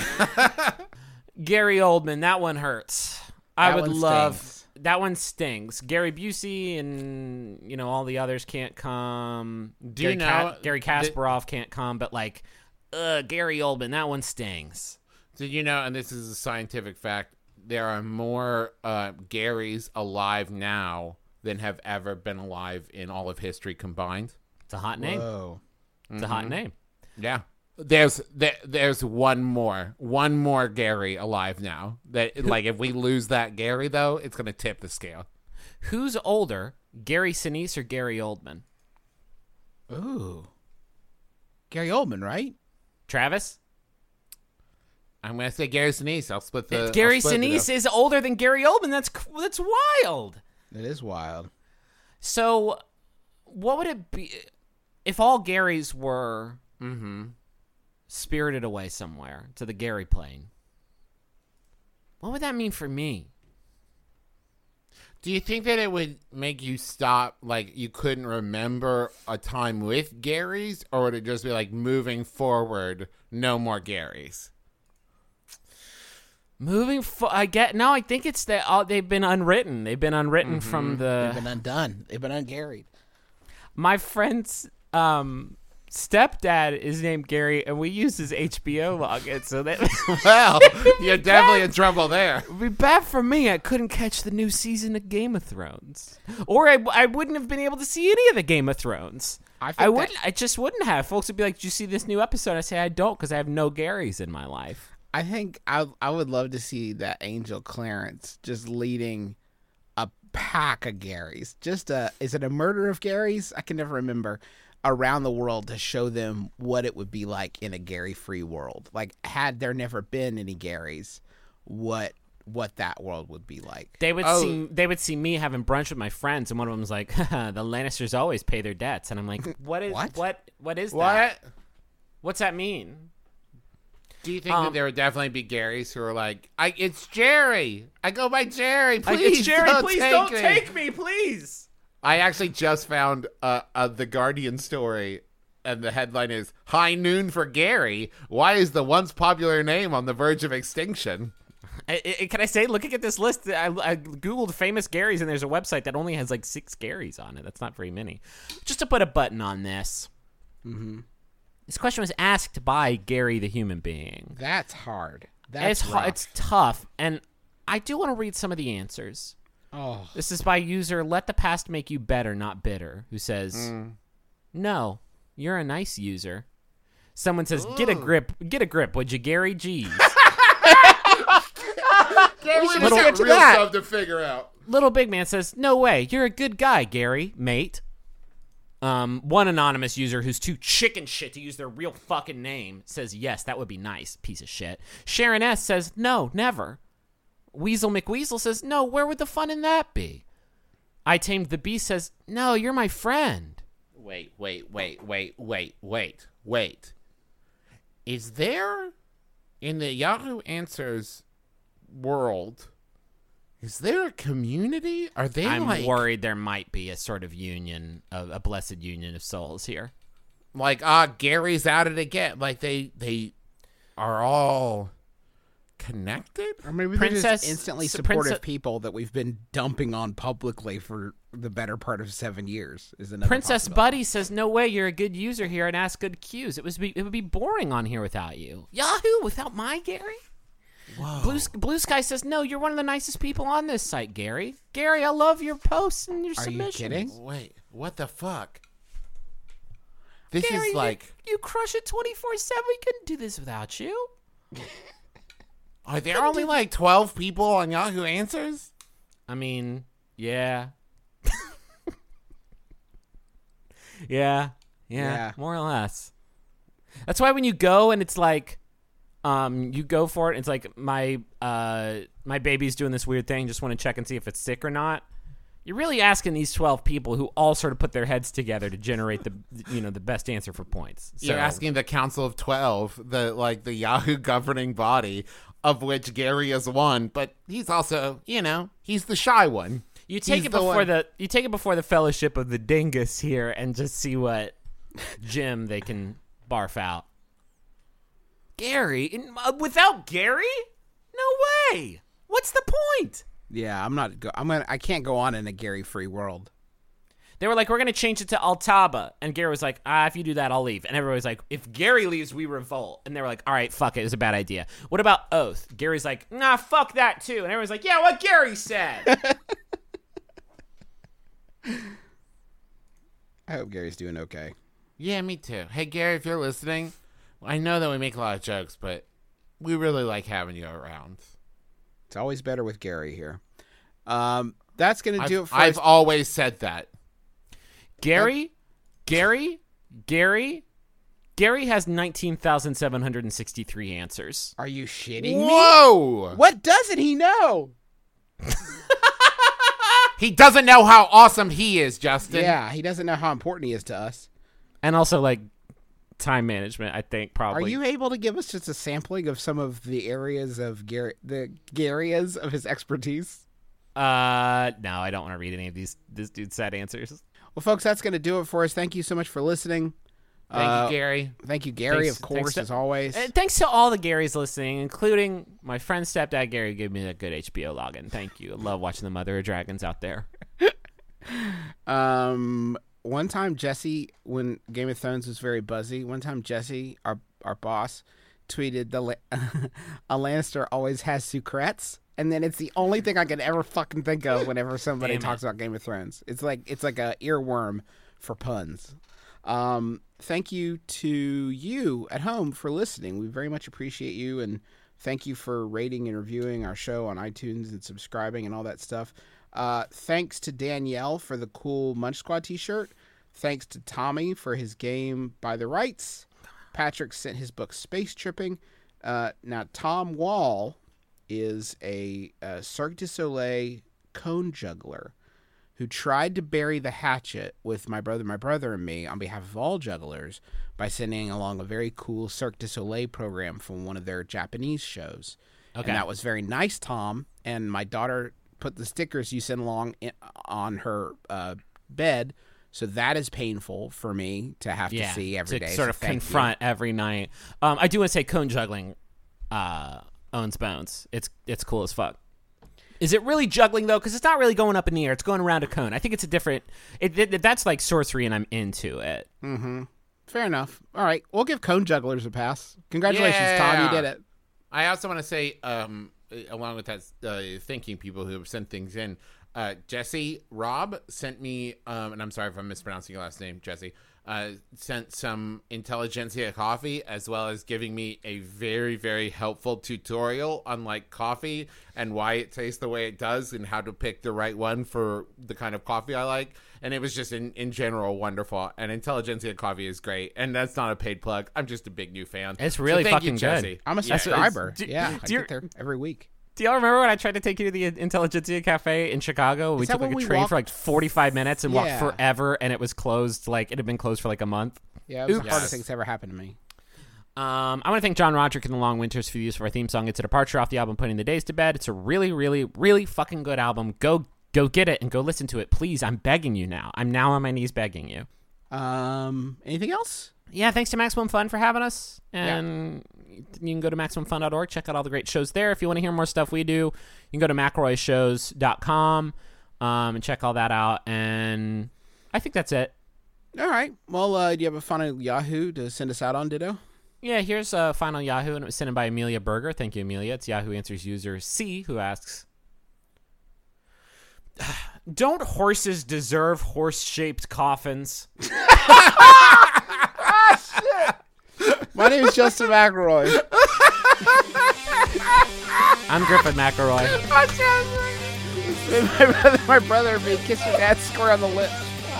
Gary Oldman, that one hurts. I That would one love stings. that one stings. Gary Busey and you know all the others can't come. Do Gary you know Ka- Gary the- Kasparov can't come, but like, uh, Gary Oldman, that one stings. Did you know, and this is a scientific fact, there are more uh, Garys alive now than have ever been alive in all of history combined? It's a hot name. Whoa. It's a hot name. Yeah. There's there, there's one more. One more Gary alive now. That like if we lose that Gary though, it's going to tip the scale. Who's older, Gary Sinise or Gary Oldman? Ooh. Gary Oldman, right? Travis? I'm going to say Gary Sinise. I'll split the Gary I'll split it Sinise up. is older than Gary Oldman. That's c- that's wild. It is wild. So, what would it be if all Garys were Mm-hmm. spirited away somewhere to the Gary plane? What would that mean for me? Do you think that it would make you stop, like you couldn't remember a time with Garys, or would it just be like moving forward, no more Garys? Moving, fo- I get no. I think it's that uh, they've been unwritten. They've been unwritten from the. They've been undone. They've been ungarried. My friend's um, stepdad is named Gary, and we use his H B O login, so that Well, you're definitely in trouble there. would be bad for me. I couldn't catch the new season of Game of Thrones, or I, I wouldn't have been able to see any of the Game of Thrones. I think I that- wouldn't. I just wouldn't have. Folks would be like, "Did you see this new episode?" I say, "I don't," because I have no Garys in my life. I think I I would love to see that Angel Clarence just leading a pack of Garys. Just a is it a murder of Garys? I can never remember. Around the world to show them what it would be like in a Gary-free world. Like had there never been any Garys, what what that world would be like. They would Oh. see. They would see me having brunch with my friends, and one of them was like, "The Lannisters always pay their debts," and I'm like, "What is What? what? What is What? that? What's that mean?" Do you think Um, that there would definitely be Garys who are like, I, it's Jerry. I go by Jerry. Please Like, it's Jerry, don't please take don't me. take me, please. I actually just found uh, uh, the Guardian story, and the headline is "High Noon for Gary. Why is the once popular name on the verge of extinction?" I, I, can I say, looking at this list, I, I Googled famous Garys, and there's a website that only has like six Garys on it. That's not very many. Just to put a button on this. Mm-hmm. This question was asked by Gary the human being. That's hard. That's it's, rough. it's tough, and I do want to read some of the answers. Oh. This is by user Let the Past Make You Better, Not Bitter, who says, mm. "No, you're a nice user." Someone says, Ooh. "Get a grip, get a grip, would you, Gary G's?" Gary, should little, get to real that. stuff to figure out. Little Big Man says, "No way, you're a good guy, Gary, mate." Um, one anonymous user who's too chicken shit to use their real fucking name says, "Yes, that would be nice, piece of shit." Sharon S says, "No, never." Weasel McWeasel says, "No, where would the fun in that be?" I Tamed the Beast says, "No, you're my friend." Wait, wait, wait, wait, wait, wait, wait. Is there, in the Yahoo Answers world, is there a community? Are they I'm like... worried there might be a sort of union, a, a blessed union of souls here. Like, ah, Gary's at it again. Like, they they are all connected? Or maybe Princess- they're just instantly so supportive Princess- people that we've been dumping on publicly for the better part of seven years. Is another Princess possibility. Buddy says, "No way, you're a good user here and ask good cues. It was be, it would be boring on here without you." Yahoo, without my Gary? Whoa. Blue, Blue Sky says, "No, you're one of the nicest people on this site, Gary. Gary, I love your posts and your Are submissions." you kidding? Wait, what the fuck? This Gary, is like... you, you crush it twenty-four seven. We couldn't do this without you. Are there only like twelve people on Yahoo Answers? I mean, yeah. yeah. Yeah. Yeah. More or less. That's why when you go and it's like, um, you go for it, it's like my uh my baby's doing this weird thing, just want to check and see if it's sick or not. You're really asking these twelve people who all sort of put their heads together to generate the you know the best answer for points. So, You're asking the Council of twelve, the like the Yahoo governing body, of which Gary is one, but he's also, you know, he's the shy one. You take He's it the before one- the you take it before the Fellowship of the Dingus here and just see what Jim they can barf out. Gary, in, uh, without Gary? No way. What's the point? Yeah, I'm not. Go- I'm gonna. I can't go on in a Gary-free world. They were like, "We're gonna change it to Altaba," and Gary was like, "Ah, if you do that, I'll leave." And everybody was like, "If Gary leaves, we revolt." And they were like, "All right, fuck it, it was a bad idea." What about Oath? Gary's like, "Nah, fuck that too." And everyone's like, "Yeah, what Gary said." I hope Gary's doing okay. Yeah, me too. Hey, Gary, if you're listening, I know that we make a lot of jokes, but we really like having you around. It's always better with Gary here. Um, that's gonna do I've, it for I've us. always said that. Gary, Gary, Gary, Gary has nineteen thousand seven hundred sixty-three answers. Are you shitting me? Whoa! What doesn't he know? He doesn't know how awesome he is, Justin. Yeah, he doesn't know how important he is to us. And also, like, time management, I think, probably. Are you able to give us just a sampling of some of the areas of Gary, the areas of his expertise? Uh, no, I don't want to read any of these this dude's sad answers. Well, folks, that's going to do it for us. Thank you so much for listening. Thank Uh, you, Gary. Thank you, Gary, Thanks- of course, thanks to- as always. Uh, thanks to all the Garys listening, including my friend stepdad Gary, who gave me a good H B O login. Thank you. I love watching the Mother of Dragons out there. Um, one time Jesse, when Game of Thrones was very buzzy, one time Jesse, our our boss, tweeted the La- a Lannister always has secrets, and then it's the only thing I can ever fucking think of whenever somebody Damn it. talks about Game of Thrones. It's like it's like a earworm for puns. Um, thank you to you at home for listening. We very much appreciate you, and thank you for rating and reviewing our show on iTunes and subscribing and all that stuff. Uh, thanks to Danielle for the cool Munch Squad t-shirt. Thanks to Tommy for his game By the Rights. Patrick sent his book Space Tripping. Uh, now, Tom Wall is a, a Cirque du Soleil cone juggler who tried to bury the hatchet with my brother, my brother, and me on behalf of all jugglers by sending along a very cool Cirque du Soleil program from one of their Japanese shows. Okay. And that was very nice, Tom. And my daughter put the stickers you sent along in, on her uh, bed. So that is painful for me to have Yeah, to see every to day. sort so of thank you. confront every night. Um, I do want to say cone juggling uh, owns bones. It's it's cool as fuck. Is it really juggling though? Because it's not really going up in the air. It's going around a cone. I think it's a different. It, it, that's like sorcery, and I'm into it. Mm-hmm. Fair enough. All right, we'll give cone jugglers a pass. Congratulations, Tom. You Yeah. did it. I also want to say, um, along with that, uh, thanking people who have sent things in. Uh, Jesse Rob sent me, um, and I'm sorry if I'm mispronouncing your last name, Jesse, uh, sent some Intelligentsia coffee, as well as giving me a very, very helpful tutorial on like coffee and why it tastes the way it does and how to pick the right one for the kind of coffee I like. And it was just in, in general wonderful. And Intelligentsia coffee is great. And that's not a paid plug. I'm just a big new fan. It's really so thank fucking you, good. Jesse. I'm a Yeah. subscriber. Do- yeah, I do you- get there every week. Do y'all remember when I tried to take you to the Intelligentsia Cafe in Chicago? We that took like when a we train walked- for like forty-five minutes and Yeah. walked forever, and it was closed. Like it had been closed for like a month. Yeah, it was the Oops. hardest thing that's ever happened to me. Um, I want to thank John Roderick and the Long Winters for the use of our theme song. It's a departure off the album Putting the Days to Bed. It's a really, really, really fucking good album. Go, go get it and go listen to it, please. I'm begging you now. I'm now on my knees begging you. Um, anything else? Yeah, thanks to Maximum Fun for having us. And you can go to maximum fun dot org, check out all the great shows there. If you want to hear more stuff we do, you can go to mcelroy shows dot com um, and check all that out. And I think that's it. All right. Well, uh, do you have a final Yahoo to send us out on, Ditto? Yeah, here's a final Yahoo, and it was sent in by Amelia Berger. Thank you, Amelia. It's Yahoo Answers user C, who asks, don't horses deserve horse-shaped coffins? My name is Justin McElroy. I'm Griffin McElroy. my brother, my brother and me kiss your dad square on the lips.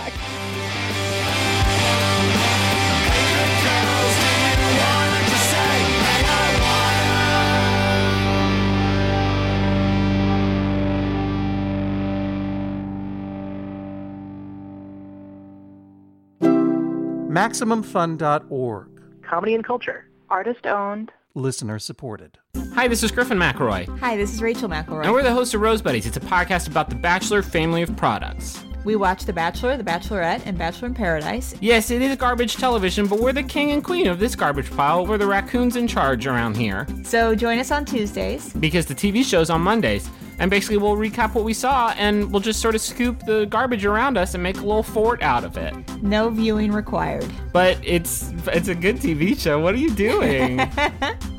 Maximum Fun dot org. Comedy and culture. Artist owned. Listener supported. Hi, this is Griffin McElroy, Hi, this is Rachel McElroy. and we're the hosts of Rose Buddies. It's a podcast about the Bachelor family of products. We watch The Bachelor, The Bachelorette, and Bachelor in Paradise. Yes, it is garbage television, but we're the king and queen of this garbage pile. We're the raccoons in charge around here. So join us on Tuesdays. Because the T V show's on Mondays. And basically we'll recap what we saw, and we'll just sort of scoop the garbage around us and make a little fort out of it. No viewing required. But it's it's a good T V show. What are you doing?